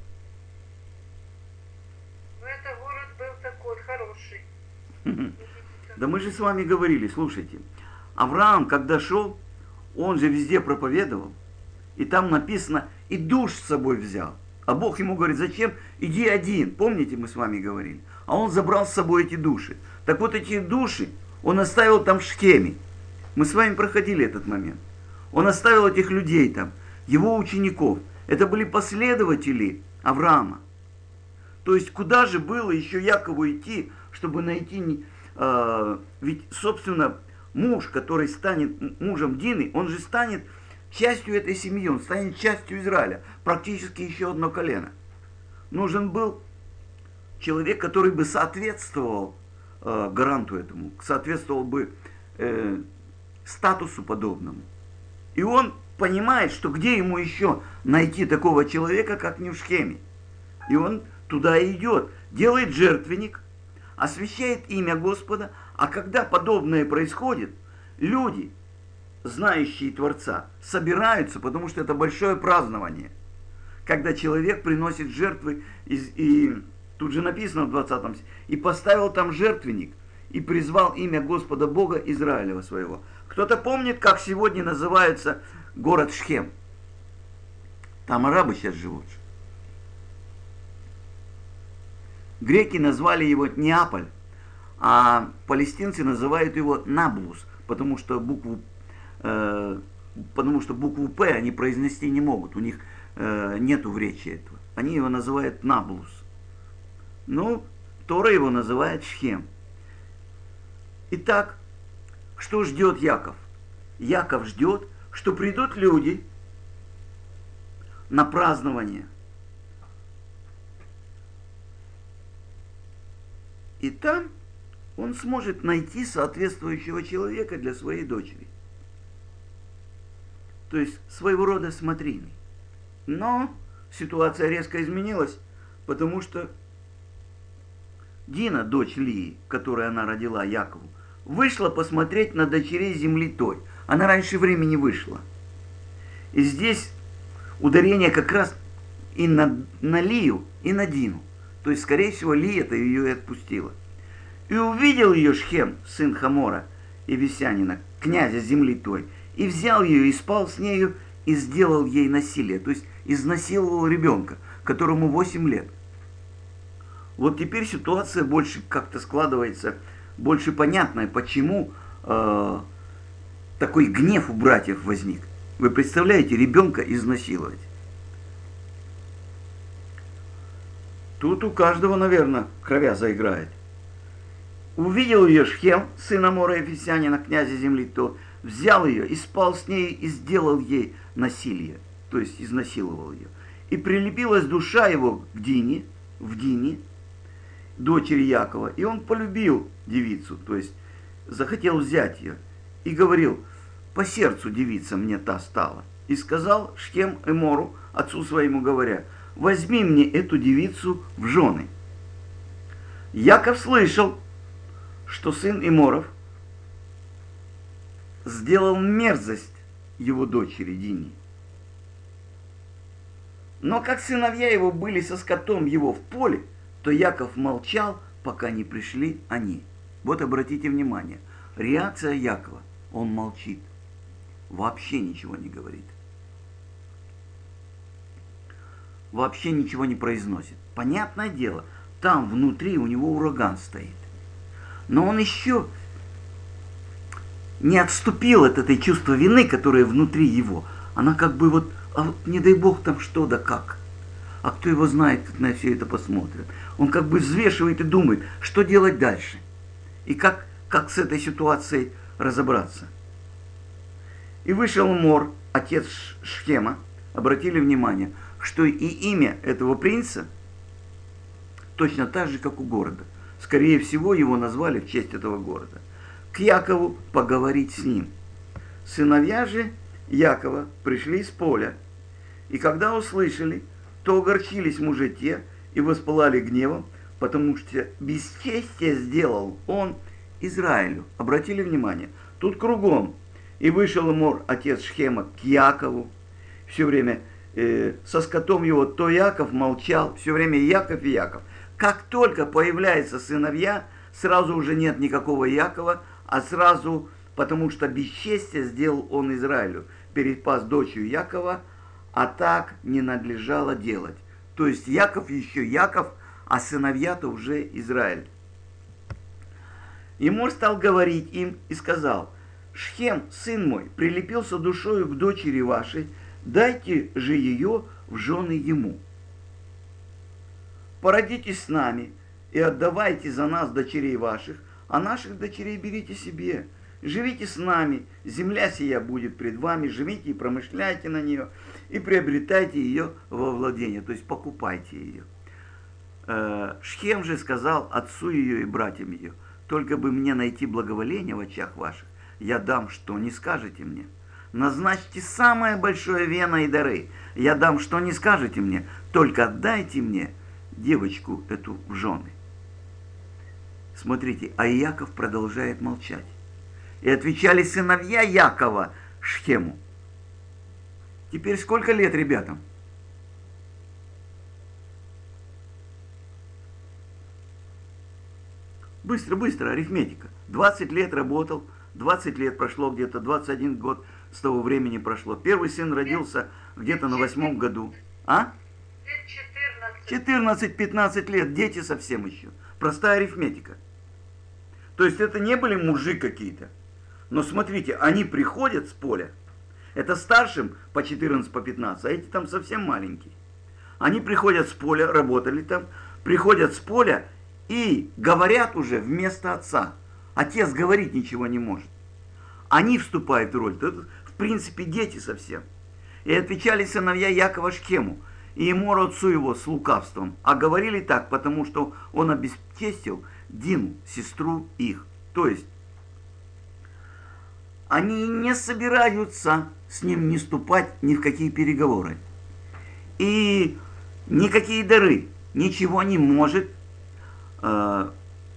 Ну, это город был такой хороший. Да мы же с вами говорили, слушайте. Авраам, когда шел, он же везде проповедовал. И там написано, и душ с собой взял. А Бог ему говорит, зачем? Иди один. Помните, мы с вами говорили? А он забрал с собой эти души. Так вот эти души он оставил там в Шхеме. Мы с вами проходили этот момент. Он оставил этих людей там, его учеников. Это были последователи Авраама. То есть куда же было еще Якову идти, чтобы найти... Э, ведь, собственно, муж, который станет мужем Дины, он же станет частью этой семьи, он станет частью Израиля. Практически еще одно колено. Нужен был человек, который бы соответствовал э, гаранту этому, соответствовал бы э, статусу подобному. И он понимает, что где ему еще найти такого человека, как не в Шхеме. И он туда и идет, делает жертвенник, освящает имя Господа, а когда подобное происходит, люди, знающие Творца, собираются, потому что это большое празднование, когда человек приносит жертвы, и, и тут же написано в двадцатом стихе, и поставил там жертвенник, и призвал имя Господа Бога Израилева своего. Кто-то помнит, как сегодня называется город Шхем? Там арабы сейчас живут. Греки назвали его Неаполь, а палестинцы называют его Наблус, потому что букву, э, потому что букву П они произнести не могут, у них э, нету в речи этого. Они его называют Наблус. Ну, Тора его называет Шхем. Итак, что ждет Яков? Яков ждет, что придут люди на празднование. И там он сможет найти соответствующего человека для своей дочери. То есть своего рода смотрины. Но ситуация резко изменилась, потому что Дина, дочь Лии, которую она родила Якову, вышла посмотреть на дочерей земли той. Она раньше времени вышла. И здесь ударение как раз и на, на Лию, и на Дину. То есть, скорее всего, Лия-то ее и отпустила. И увидел ее Шхем, сын Хамора и Висянина, князя земли той, и взял ее, и спал с нею, и сделал ей насилие. То есть, изнасиловал ребенка, которому восемь лет. Вот теперь ситуация больше как-то складывается, больше понятная, почему э, такой гнев у братьев возник. Вы представляете, ребенка изнасиловать? Тут у каждого, наверное, кровя заиграет. Увидел ее Шхем, сын Амора Ефесянина, князя земли, то взял ее и спал с ней, и сделал ей насилие, то есть изнасиловал ее. И прилепилась душа его к Дине, в Дине, дочери Якова, и он полюбил девицу, то есть захотел взять ее, и говорил: по сердцу девица мне та стала. И сказал Шхем Эмору, отцу своему говоря: возьми мне эту девицу в жены. Яков слышал, что сын Эморов сделал мерзость его дочери Дине. Но как сыновья его были со скотом его в поле, то Яков молчал, пока не пришли они. Вот обратите внимание, реакция Якова, он молчит, вообще ничего не говорит, вообще ничего не произносит. Понятное дело, там внутри у него ураган стоит, но он еще не отступил от этой чувства вины, которое внутри его. Она как бы вот, а вот не дай бог там что да как. А кто его знает, как на все это посмотрит. Он как бы взвешивает и думает, что делать дальше. И как, как с этой ситуацией разобраться. И вышел Мор, отец Шхема, обратили внимание, что и имя этого принца точно так же, как у города. Скорее всего, его назвали в честь этого города. К Якову поговорить с ним. Сыновья же Якова пришли с поля, и когда услышали, то огорчились мужи те и воспылали гневом, потому что бесчестие сделал он Израилю. Обратили внимание, тут кругом. И вышел Мор, отец Шхема, к Якову. Все время э, со скотом его то Яков молчал, все время Яков и Яков. Как только появляются сыновья, сразу уже нет никакого Якова, а сразу, потому что бесчестие сделал он Израилю, перепас дочерью Якова, а так не надлежало делать. То есть Яков еще Яков, а сыновья-то уже Израиль. И Мор стал говорить им и сказал: Шхем, сын мой, прилепился душою к дочери вашей, дайте же ее в жены ему. Породитесь с нами и отдавайте за нас дочерей ваших, а наших дочерей берите себе. Живите с нами, земля сия будет пред вами, живите и промышляйте на нее, и приобретайте ее во владение, то есть покупайте ее. Шхем же сказал отцу ее и братьям ее: только бы мне найти благоволение в очах ваших, я дам, что не скажете мне. Назначьте самое большое вено и дары, я дам, что не скажете мне, только отдайте мне девочку эту в жены. Смотрите, а Иаков продолжает молчать. И отвечали сыновья Якова Шхему. Теперь сколько лет ребятам? Быстро, быстро, арифметика. двадцать лет работал, двадцать лет прошло где-то, двадцать один год с того времени прошло. Первый сын родился где-то на восьмом году. А? четырнадцать-пятнадцать лет, дети совсем еще. Простая арифметика. То есть это не были мужи какие-то. Но смотрите, они приходят с поля. Это старшим по четырнадцать, по пятнадцать, а эти там совсем маленькие. Они приходят с поля, работали там, приходят с поля и говорят уже вместо отца. Отец говорить ничего не может. Они вступают в роль. Это, в принципе, дети совсем. И отвечали сыновья Якова Шхему: и Емору отцу его с лукавством. А говорили так, потому что он обесчестил Дину, сестру их. То есть, они не собираются с ним не вступать ни в какие переговоры. И никакие дары, ничего не может э,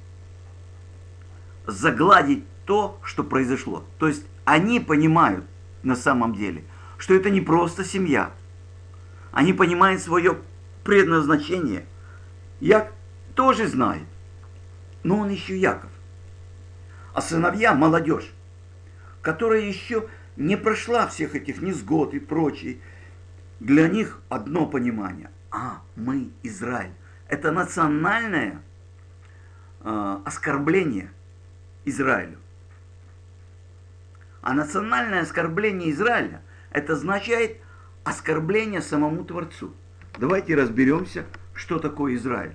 загладить то, что произошло. То есть, они понимают на самом деле, что это не просто семья. Они понимают свое предназначение. Яков тоже знает, но он еще Яков. А сыновья, молодежь, которая еще не прошла всех этих несгод и прочее, для них одно понимание. А, мы Израиль. Это национальное э, оскорбление Израилю. А национальное оскорбление Израиля, это означает оскорбление самому Творцу. Давайте разберемся, что такое Израиль.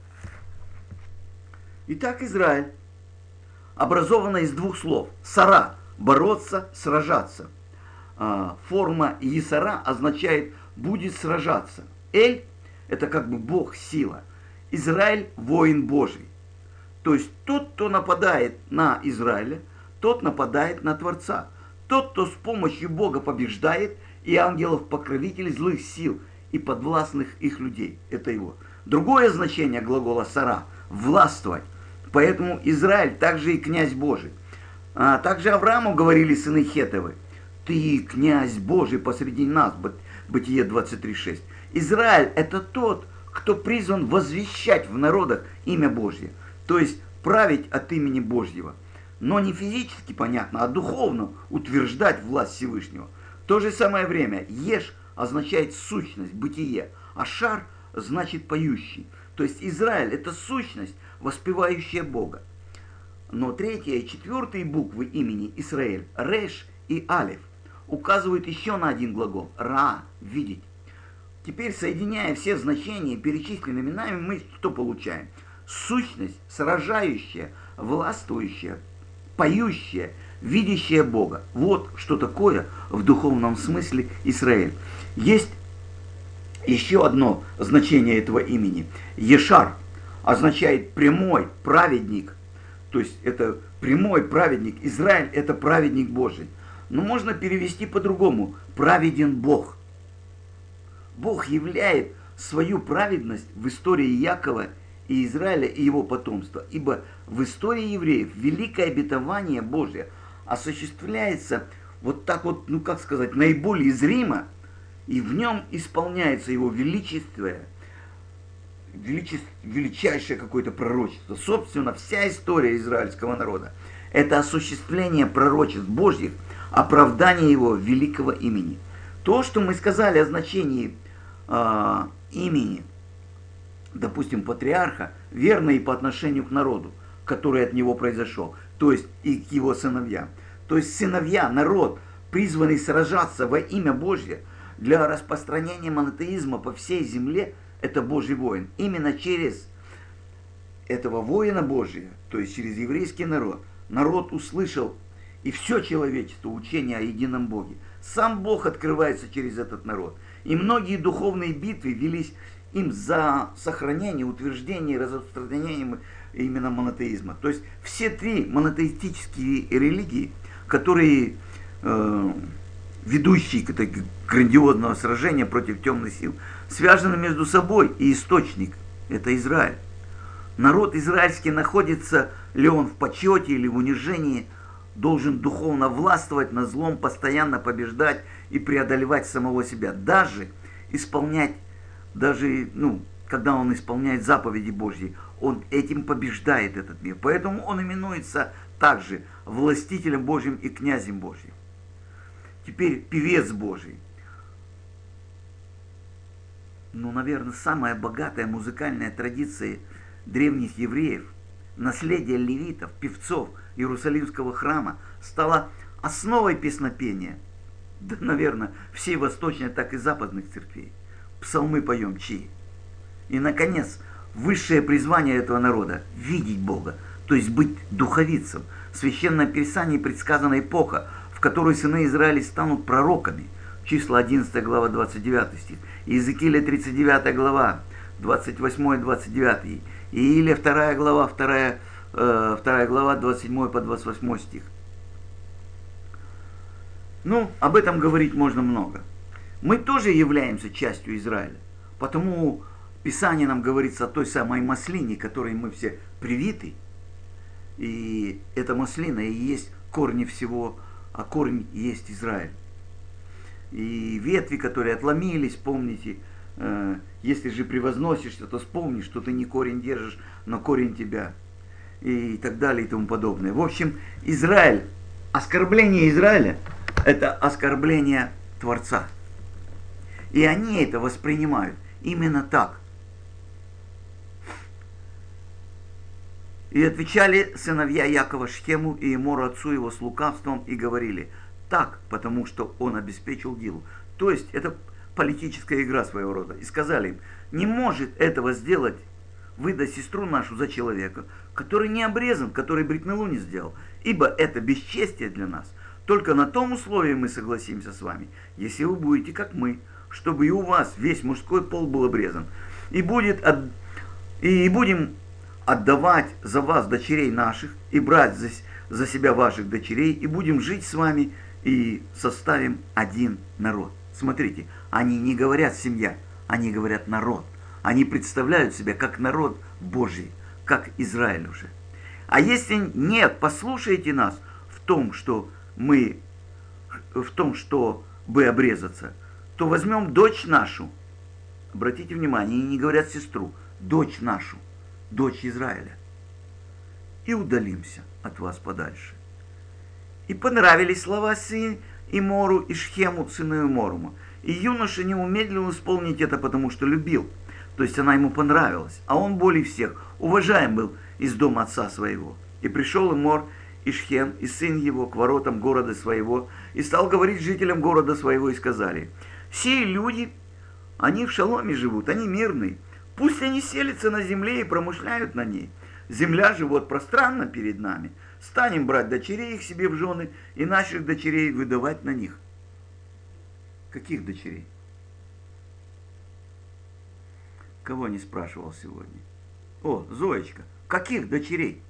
Итак, Израиль образована из двух слов. Сара – бороться, сражаться. Форма Есара означает «будет сражаться». Эль – это как бы Бог, сила. Израиль – воин Божий. То есть тот, кто нападает на Израиля, тот нападает на Творца. Тот, кто с помощью Бога побеждает и ангелов-покровителей злых сил и подвластных их людей. Это его. Другое значение глагола «сара» – властвовать. Поэтому Израиль также и князь Божий. А также Аврааму говорили сыны Хетовы: «Ты князь Божий посреди нас». Бытие двадцать три шесть. Израиль – это тот, кто призван возвещать в народах имя Божье. То есть править от имени Божьего. Но не физически, понятно, а духовно утверждать власть Всевышнего. В то же самое время «еш» означает сущность, бытие, а «шар» значит поющий. То есть Израиль – это сущность, воспевающая Бога. Но третья и четвертая буквы имени Исраэль, Реш и Алеф, указывают еще на один глагол – Ра – видеть. Теперь, соединяя все значения перечисленными нами, мы что получаем? Сущность, сражающая, властвующая, поющая, видящая Бога. Вот что такое в духовном смысле Израиль. Есть еще одно значение этого имени. Ешар означает прямой, праведник. То есть это прямой праведник. Израиль – это праведник Божий. Но можно перевести по-другому. Праведен Бог. Бог являет свою праведность в истории Якова и Израиля и его потомства. Ибо в истории евреев великое обетование Божие осуществляется вот так вот, ну как сказать, наиболее зримо, и в нем исполняется его величество, величе, величайшее какое-то пророчество. Собственно, вся история израильского народа – это осуществление пророчеств Божьих, оправдание его великого имени. То, что мы сказали о значении э, имени, допустим, патриарха, верно и по отношению к народу, который от него произошел, то есть и к его сыновьям. То есть сыновья, народ, призванный сражаться во имя Божье для распространения монотеизма по всей земле, это Божий воин. Именно через этого воина Божия, то есть через еврейский народ, народ услышал и все человечество учение о едином Боге. Сам Бог открывается через этот народ. И многие духовные битвы велись им за сохранение, утверждение и распространение именно монотеизма. То есть все три монотеистические религии, которые э, ведущие к этой грандиозного сражения против темных сил, связаны между собой, и источник – это Израиль. Народ израильский, находится ли он в почете или в унижении, должен духовно властвовать над злом, постоянно побеждать и преодолевать самого себя. Даже исполнять, даже, ну, когда он исполняет заповеди Божьи, он этим побеждает этот мир. Поэтому он именуется также властителем Божьим и князем Божьим. Теперь певец Божий. Ну, наверное, самая богатая музыкальная традиция древних евреев, наследие левитов, певцов Иерусалимского храма, стала основой песнопения, да, наверное, всей восточной, так и западных церквей. Псалмы поем чьи. И, наконец, высшее призвание этого народа – видеть Бога, то есть быть духовицем. В Священном Писании предсказана эпоха, в которой сыны Израиля станут пророками. В Числа одиннадцатая глава, двадцать девятый стих. Иезекииля тридцать девятая глава, двадцать восьмой двадцать девятый. Иилия вторая глава, вторая, э, вторая глава, двадцать седьмой по двадцать восьмой стих. Ну, об этом говорить можно много. Мы тоже являемся частью Израиля. Потому Писание нам говорится о той самой маслине, которой мы все привиты. И эта маслина и есть корни всего, а корень есть Израиль. И ветви, которые отломились, помните, э, если же превозносишься, то вспомни, что ты не корень держишь, но корень тебя. И так далее и тому подобное. В общем, Израиль, оскорбление Израиля – это оскорбление Творца. И они это воспринимают именно так. И отвечали сыновья Якова Шхему и Емору отцу его с лукавством и говорили: так, потому что он обеспечил Дилу. То есть это политическая игра своего рода. И сказали им: не может этого сделать, выдать сестру нашу за человека, который не обрезан, который бритмилу не сделал. Ибо это бесчестие для нас. Только на том условии мы согласимся с вами, если вы будете как мы, чтобы и у вас весь мужской пол был обрезан. И, будет от... и будем отдавать за вас дочерей наших, и брать за, за себя ваших дочерей, и будем жить с вами, и составим один народ. Смотрите, они не говорят семья, они говорят народ. Они представляют себя как народ Божий, как Израиль уже. А если нет, послушайте нас в том, что мы, в том, что бы обрезаться, то возьмем дочь нашу. Обратите внимание, они не говорят сестру, дочь нашу, дочь Израиля. И удалимся от вас подальше. И понравились слова сын Имору и Шхему, сыну Иморума. И юноша не умедлил исполнить это, потому что любил. То есть она ему понравилась. А он более всех уважаем был из дома отца своего. И пришел Имор и Шхем, и сын его, к воротам города своего, и стал говорить жителям города своего, и сказали: сии люди, они в шаломе живут, они мирные. Пусть они селятся на земле и промышляют на ней. Земля же вот пространна перед нами. Станем брать дочерей их себе в жены и наших дочерей выдавать на них. Каких дочерей? Кого не спрашивал сегодня? О, Зоечка, каких дочерей?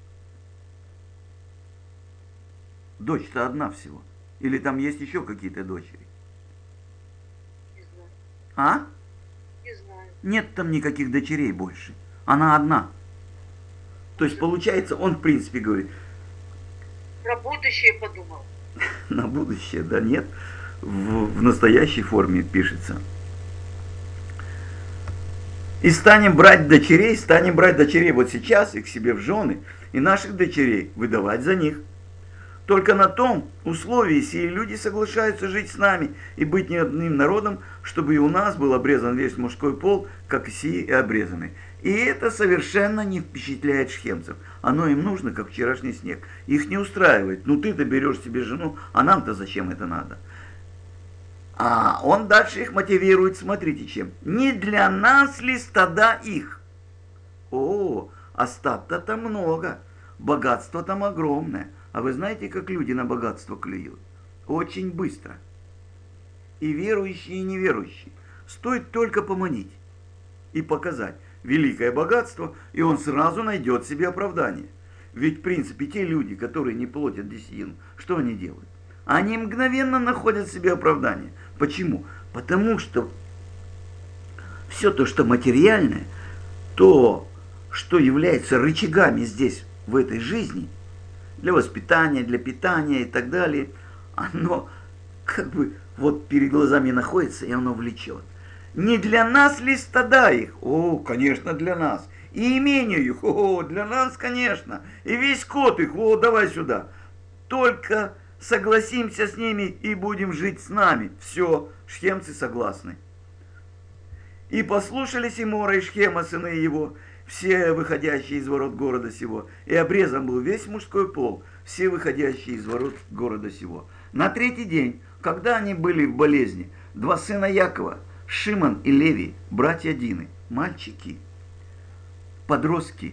Дочь-то одна всего. Или там есть еще какие-то дочери? Не знаю. А? Не знаю. Нет там никаких дочерей больше. Она одна. То есть получается, он в принципе говорит. Про будущее подумал. На будущее, да нет. В, в настоящей форме пишется. И станем брать дочерей, станем брать дочерей вот сейчас их себе в жены, и наших дочерей выдавать за них. Только на том условии сии люди соглашаются жить с нами и быть не одним народом, чтобы и у нас был обрезан весь мужской пол, как и сии и обрезаны. И это совершенно не впечатляет шхемцев. Оно им нужно, как вчерашний снег. Их не устраивает. Ну ты-то берешь себе жену, а нам-то зачем это надо? А он дальше их мотивирует, смотрите чем. Не для нас ли стада их? О, а стад-то там много, богатство там огромное. А вы знаете, как люди на богатство клюют? Очень быстро. И верующие, и неверующие. Стоит только поманить и показать великое богатство, и он сразу найдет себе оправдание. Ведь, в принципе, те люди, которые не платят десятину, что они делают? Они мгновенно находят себе оправдание. Почему? Потому что все то, что материальное, то, что является рычагами здесь, в этой жизни, для воспитания, для питания и так далее, оно как бы вот перед глазами находится, и оно влечет. Не для нас ли стада их? О, конечно, для нас. И имение их? О, для нас, конечно. И весь скот их? О, давай сюда. Только согласимся с ними и будем жить с нами. Все, шхемцы согласны. И послушались Имора и Шхема, сыны его, все выходящие из ворот города сего, и обрезан был весь мужской пол, все выходящие из ворот города сего. На третий день, когда они были в болезни, два сына Якова, Шимон и Левий, братья Дины, мальчики, подростки,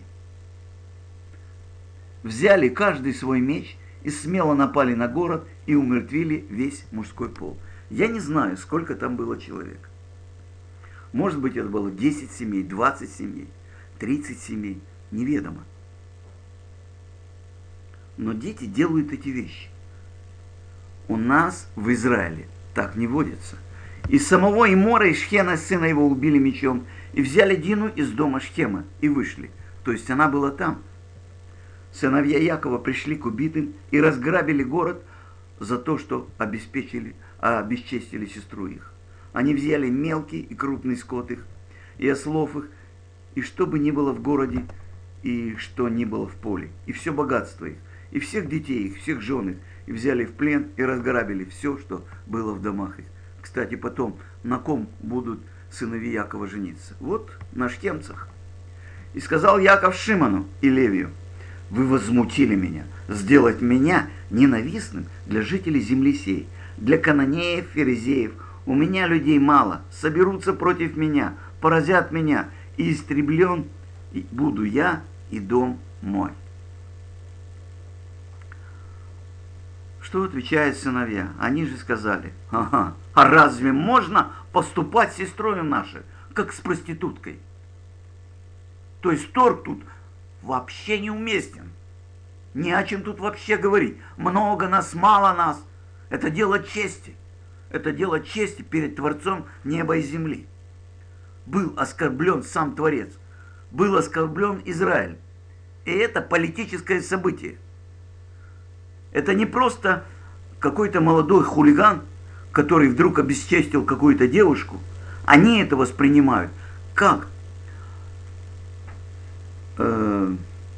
взяли каждый свой меч и смело напали на город и умертвили весь мужской пол. Я не знаю, сколько там было человек. Может быть, это было десять семей, двадцать семей, тридцать семей, неведомо. Но дети делают эти вещи. У нас в Израиле так не водится. Из самого Имора и Шхема сына его убили мечом, и взяли Дину из дома Шхема, и вышли. То есть она была там. Сыновья Якова пришли к убитым и разграбили город за то, что обеспечили, обесчестили сестру их. Они взяли мелкий и крупный скот их, и ослов их, и что бы ни было в городе, и что ни было в поле, и все богатство их, и всех детей их, всех жен их, и взяли в плен, и разграбили все, что было в домах их. Кстати, потом, на ком будут сыновья Якова жениться? Вот на шхемцах. И сказал Яков Шимону и Левию: вы возмутили меня, сделать меня ненавистным для жителей земли сей, для кананеев, ферезеев. У меня людей мало, соберутся против меня, поразят меня, и истреблен буду я и дом мой. Что отвечают сыновья? Они же сказали: ага, а разве можно поступать с сестрой нашей, как с проституткой? То есть торг тут вообще неуместен. Не о чем тут вообще говорить. Много нас, мало нас. Это дело чести. Это дело чести перед Творцом неба и земли. Был оскорблен сам Творец. Был оскорблен Израиль. И это политическое событие. Это не просто какой-то молодой хулиган, который вдруг обесчестил какую-то девушку. Они это воспринимают как э,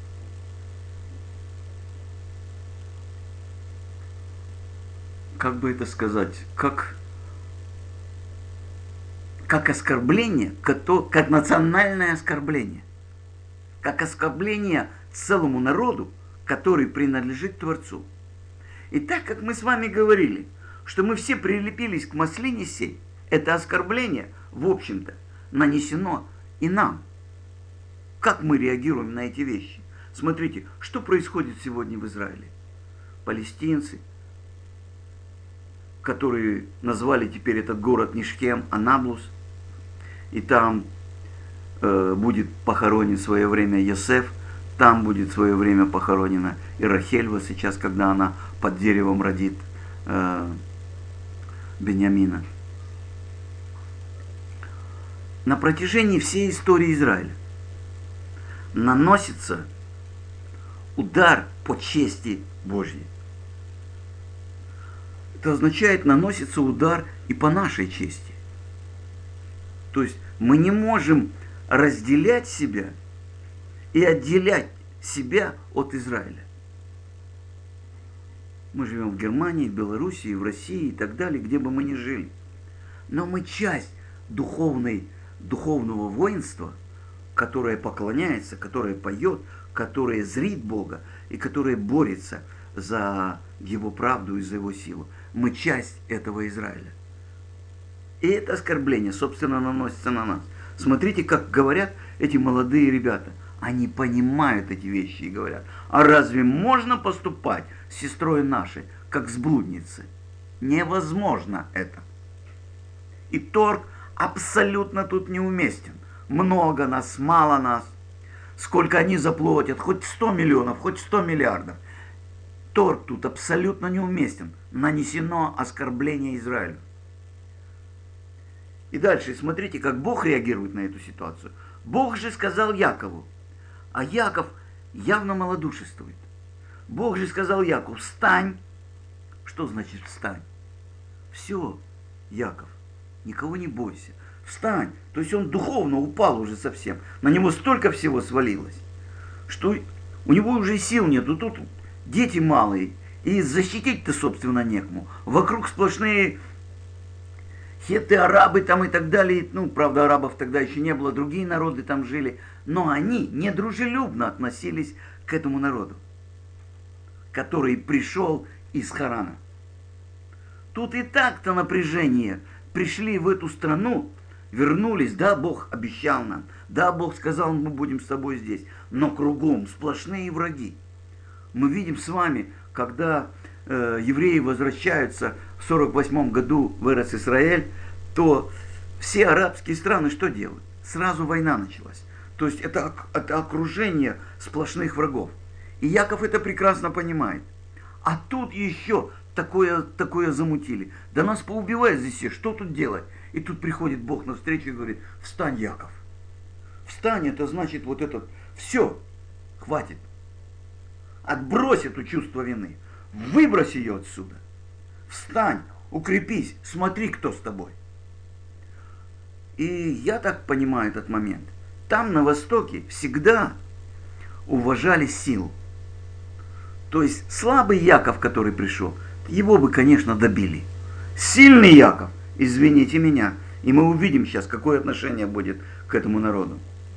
как бы это сказать, как, как оскорбление, как, то, как национальное оскорбление, как оскорбление целому народу, который принадлежит Творцу. И так как мы с вами говорили, что мы все прилепились к маслине сей, это оскорбление, в общем-то, нанесено и нам. Как мы реагируем на эти вещи? Смотрите, что происходит сегодня в Израиле. Палестинцы, которые назвали теперь этот город не Шхем, а Наблус, и там э, будет похоронен в свое время Йосеф, там будет в свое время похоронена и Рахельва сейчас, когда она под деревом родит э, Беньямина. На протяжении всей истории Израиля наносится удар по чести Божьей. Это означает, наносится удар и по нашей чести. То есть мы не можем разделять себя и отделять себя от Израиля. Мы живем в Германии, в Белоруссии, в России и так далее, где бы мы ни жили. Но мы часть духовной, духовного воинства, которое поклоняется, которое поет, которое зрит Бога и которое борется за Его правду и за Его силу. Мы часть этого Израиля. И это оскорбление, собственно, наносится на нас. Смотрите, как говорят эти молодые ребята. Они понимают эти вещи и говорят: а разве можно поступать с сестрой нашей, как с блудницей? Невозможно это. И торг абсолютно тут неуместен. Много нас, мало нас. Сколько они заплатят, хоть сто миллионов, хоть сто миллиардов. Торг тут абсолютно неуместен. Нанесено оскорбление Израилю. И дальше смотрите, как Бог реагирует на эту ситуацию. Бог же сказал Якову, а Яков явно малодушествует. Бог же сказал Якову: встань. Что значит встань? Все, Яков, никого не бойся. Встань. То есть он духовно упал уже совсем. На него столько всего свалилось, что у него уже сил нету. Тут дети малые, и защитить-то, собственно, некому. Вокруг сплошные хетты, арабы там и так далее. Ну, правда, арабов тогда еще не было, другие народы там жили. Но они недружелюбно относились к этому народу, который пришел из Харана. Тут и так-то напряжение. Пришли в эту страну, вернулись, да, Бог обещал нам, да, Бог сказал, мы будем с тобой здесь, но кругом сплошные враги. Мы видим с вами, когда э, евреи возвращаются в сорок восьмом году в Эрец-Исраэль, то все арабские страны что делают? Сразу война началась. То есть это, это окружение сплошных врагов. И Яков это прекрасно понимает. А тут еще такое, такое замутили. Да нас поубивают здесь все, что тут делать? И тут приходит Бог навстречу и говорит: встань, Яков. Встань, это значит вот это, все, хватит. Отбрось это чувство вины. Выбрось ее отсюда. Встань, укрепись, смотри, кто с тобой. И я так понимаю этот момент. Там на Востоке всегда уважали силу. То есть слабый Яков, который пришел, его бы, конечно, добили. Сильный Яков, извините меня, и мы увидим сейчас, какое отношение будет к этому народу.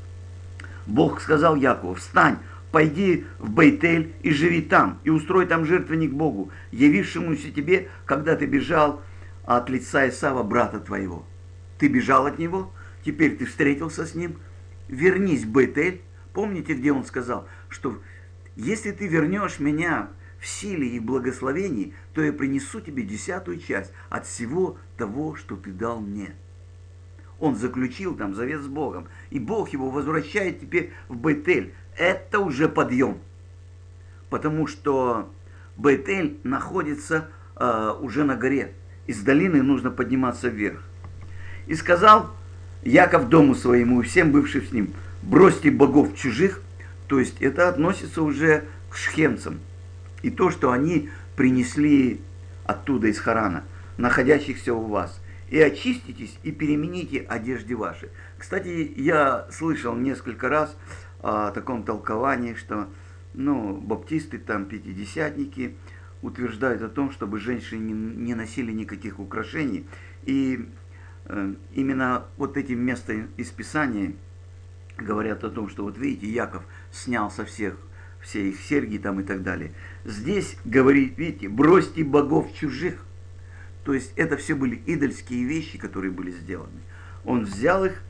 Бог сказал Якову: встань, пойди в Бейтель и живи там, и устрой там жертвенник Богу, явившемуся тебе, когда ты бежал от лица Исава, брата твоего. Ты бежал от него, теперь ты встретился с ним, вернись в Бейтель. Помните, где он сказал, что если ты вернешь меня в силе и благословении, то я принесу тебе десятую часть от всего того, что ты дал мне. Он заключил там завет с Богом, и Бог его возвращает теперь в Бейтель. Это уже подъем, потому что Бейтель находится э, уже на горе. Из долины нужно подниматься вверх. И сказал Яков дому своему и всем бывшим с ним: бросьте богов чужих, то есть это относится уже к шхемцам. И то, что они принесли оттуда из Харана, находящихся у вас, и очиститесь, и перемените одежды ваши. Кстати, я слышал несколько раз о таком толковании, что ну, баптисты, там, пятидесятники утверждают о том, чтобы женщины не носили никаких украшений. И э, именно вот этим местом из Писания говорят о том, что вот видите, Яков снял со всех все их серьги там и так далее. Здесь говорит, видите, бросьте богов чужих. То есть это все были идольские вещи, которые были сделаны. Он взял их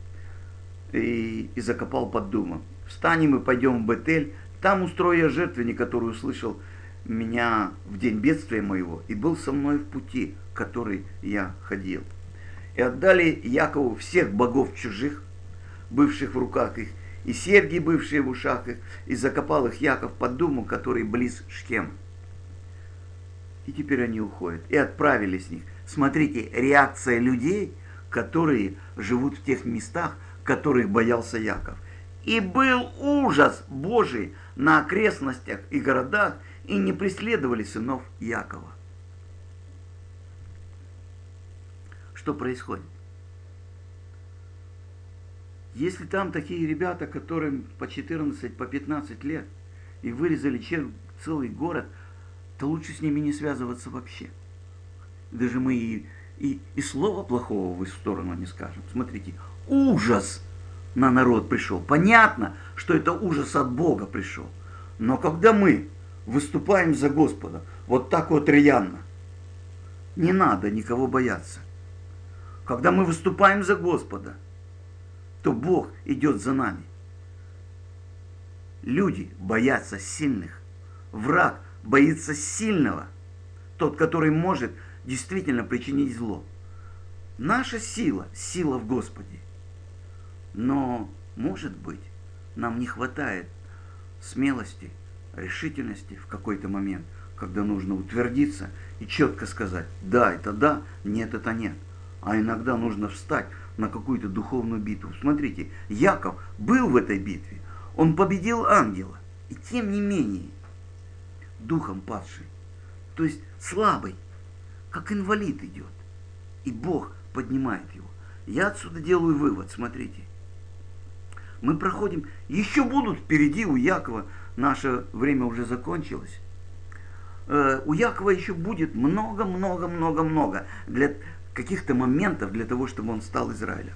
и, и закопал под домом. Встанем и пойдем в Бетель, там устрою я жертвенник, который услышал меня в день бедствия моего, и был со мной в пути, который я ходил. И отдали Якову всех богов чужих, бывших в руках их, и серьги, бывшие в ушах их, и закопал их Яков под дому, который близ Шхем. И теперь они уходят, и отправили с них. Смотрите, реакция людей, которые живут в тех местах, которых боялся Яков. И был ужас Божий на окрестностях и городах, и не преследовали сынов Якова. Что происходит? Если там такие ребята, которым по четырнадцать, по пятнадцать лет, и вырезали целый город, то лучше с ними не связываться вообще. Даже мы и, и, и слова плохого в их сторону не скажем. Смотрите, ужас на народ пришел. Понятно, что это ужас от Бога пришел. Но когда мы выступаем за Господа, вот так вот рьяно, не надо никого бояться. Когда мы выступаем за Господа, то Бог идет за нами. Люди боятся сильных. Враг боится сильного. Тот, который может действительно причинить зло. Наша сила, сила в Господе. Но, может быть, нам не хватает смелости, решительности в какой-то момент, когда нужно утвердиться и четко сказать: да, это да, нет, это нет. А иногда нужно встать на какую-то духовную битву. Смотрите, Яков был в этой битве, он победил ангела, и тем не менее, духом падший, то есть слабый, как инвалид идет, и Бог поднимает его. Я отсюда делаю вывод, смотрите, мы проходим, еще будут впереди у Якова, наше время уже закончилось, у Якова еще будет много-много-много-много для каких-то моментов для того, чтобы он стал Израилем.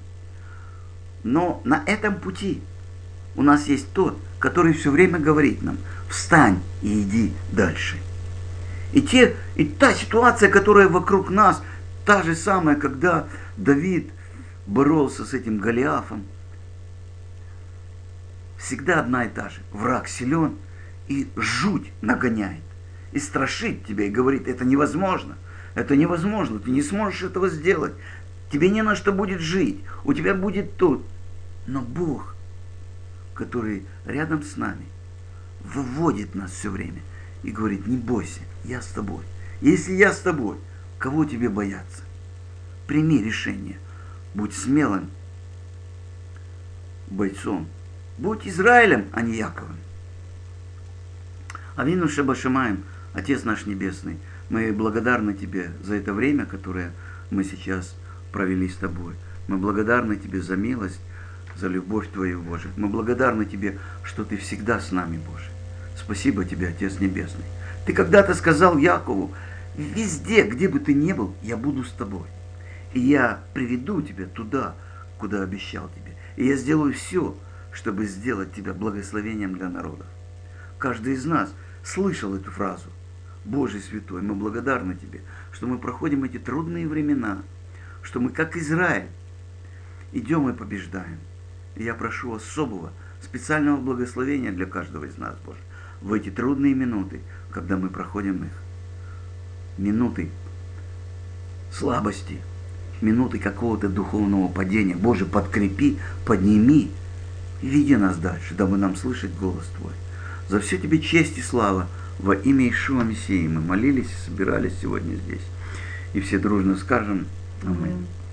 Но на этом пути у нас есть тот, который все время говорит нам: встань и иди дальше. И, те, и та ситуация, которая вокруг нас, та же самая, когда Давид боролся с этим Голиафом, всегда одна и та же. Враг силен и жуть нагоняет. и страшит тебя, и говорит, это невозможно, это невозможно, ты не сможешь этого сделать, тебе не на что будет жить, у тебя будет тут. Но Бог, который рядом с нами, выводит нас все время и говорит, не бойся, я с тобой. Если я с тобой, кого тебе бояться? Прими решение, будь смелым бойцом, будь Израилем, а не Яковом. Авину Шеба Шамаим, Отец наш Небесный, мы благодарны Тебе за это время, которое мы сейчас провели с Тобой. Мы благодарны Тебе за милость, за любовь Твою, Боже. Мы благодарны Тебе, что Ты всегда с нами, Боже. Спасибо Тебе, Отец Небесный. Ты когда-то сказал Якову, везде, где бы ты ни был, я буду с тобой. И я приведу тебя туда, куда обещал тебе. И я сделаю все, чтобы сделать тебя благословением для народов. Каждый из нас слышал эту фразу. Божий Святой, мы благодарны Тебе, что мы проходим эти трудные времена, что мы, как Израиль, идем и побеждаем. И я прошу особого, специального благословения для каждого из нас, Боже, в эти трудные минуты, когда мы проходим их. Минуты слабости, минуты какого-то духовного падения. Боже, подкрепи, подними и веди нас дальше, дабы нам слышать голос Твой. За все Тебе честь и слава во имя Иешуа Мессии. Мы молились и собирались сегодня здесь. И все дружно скажем Аминь.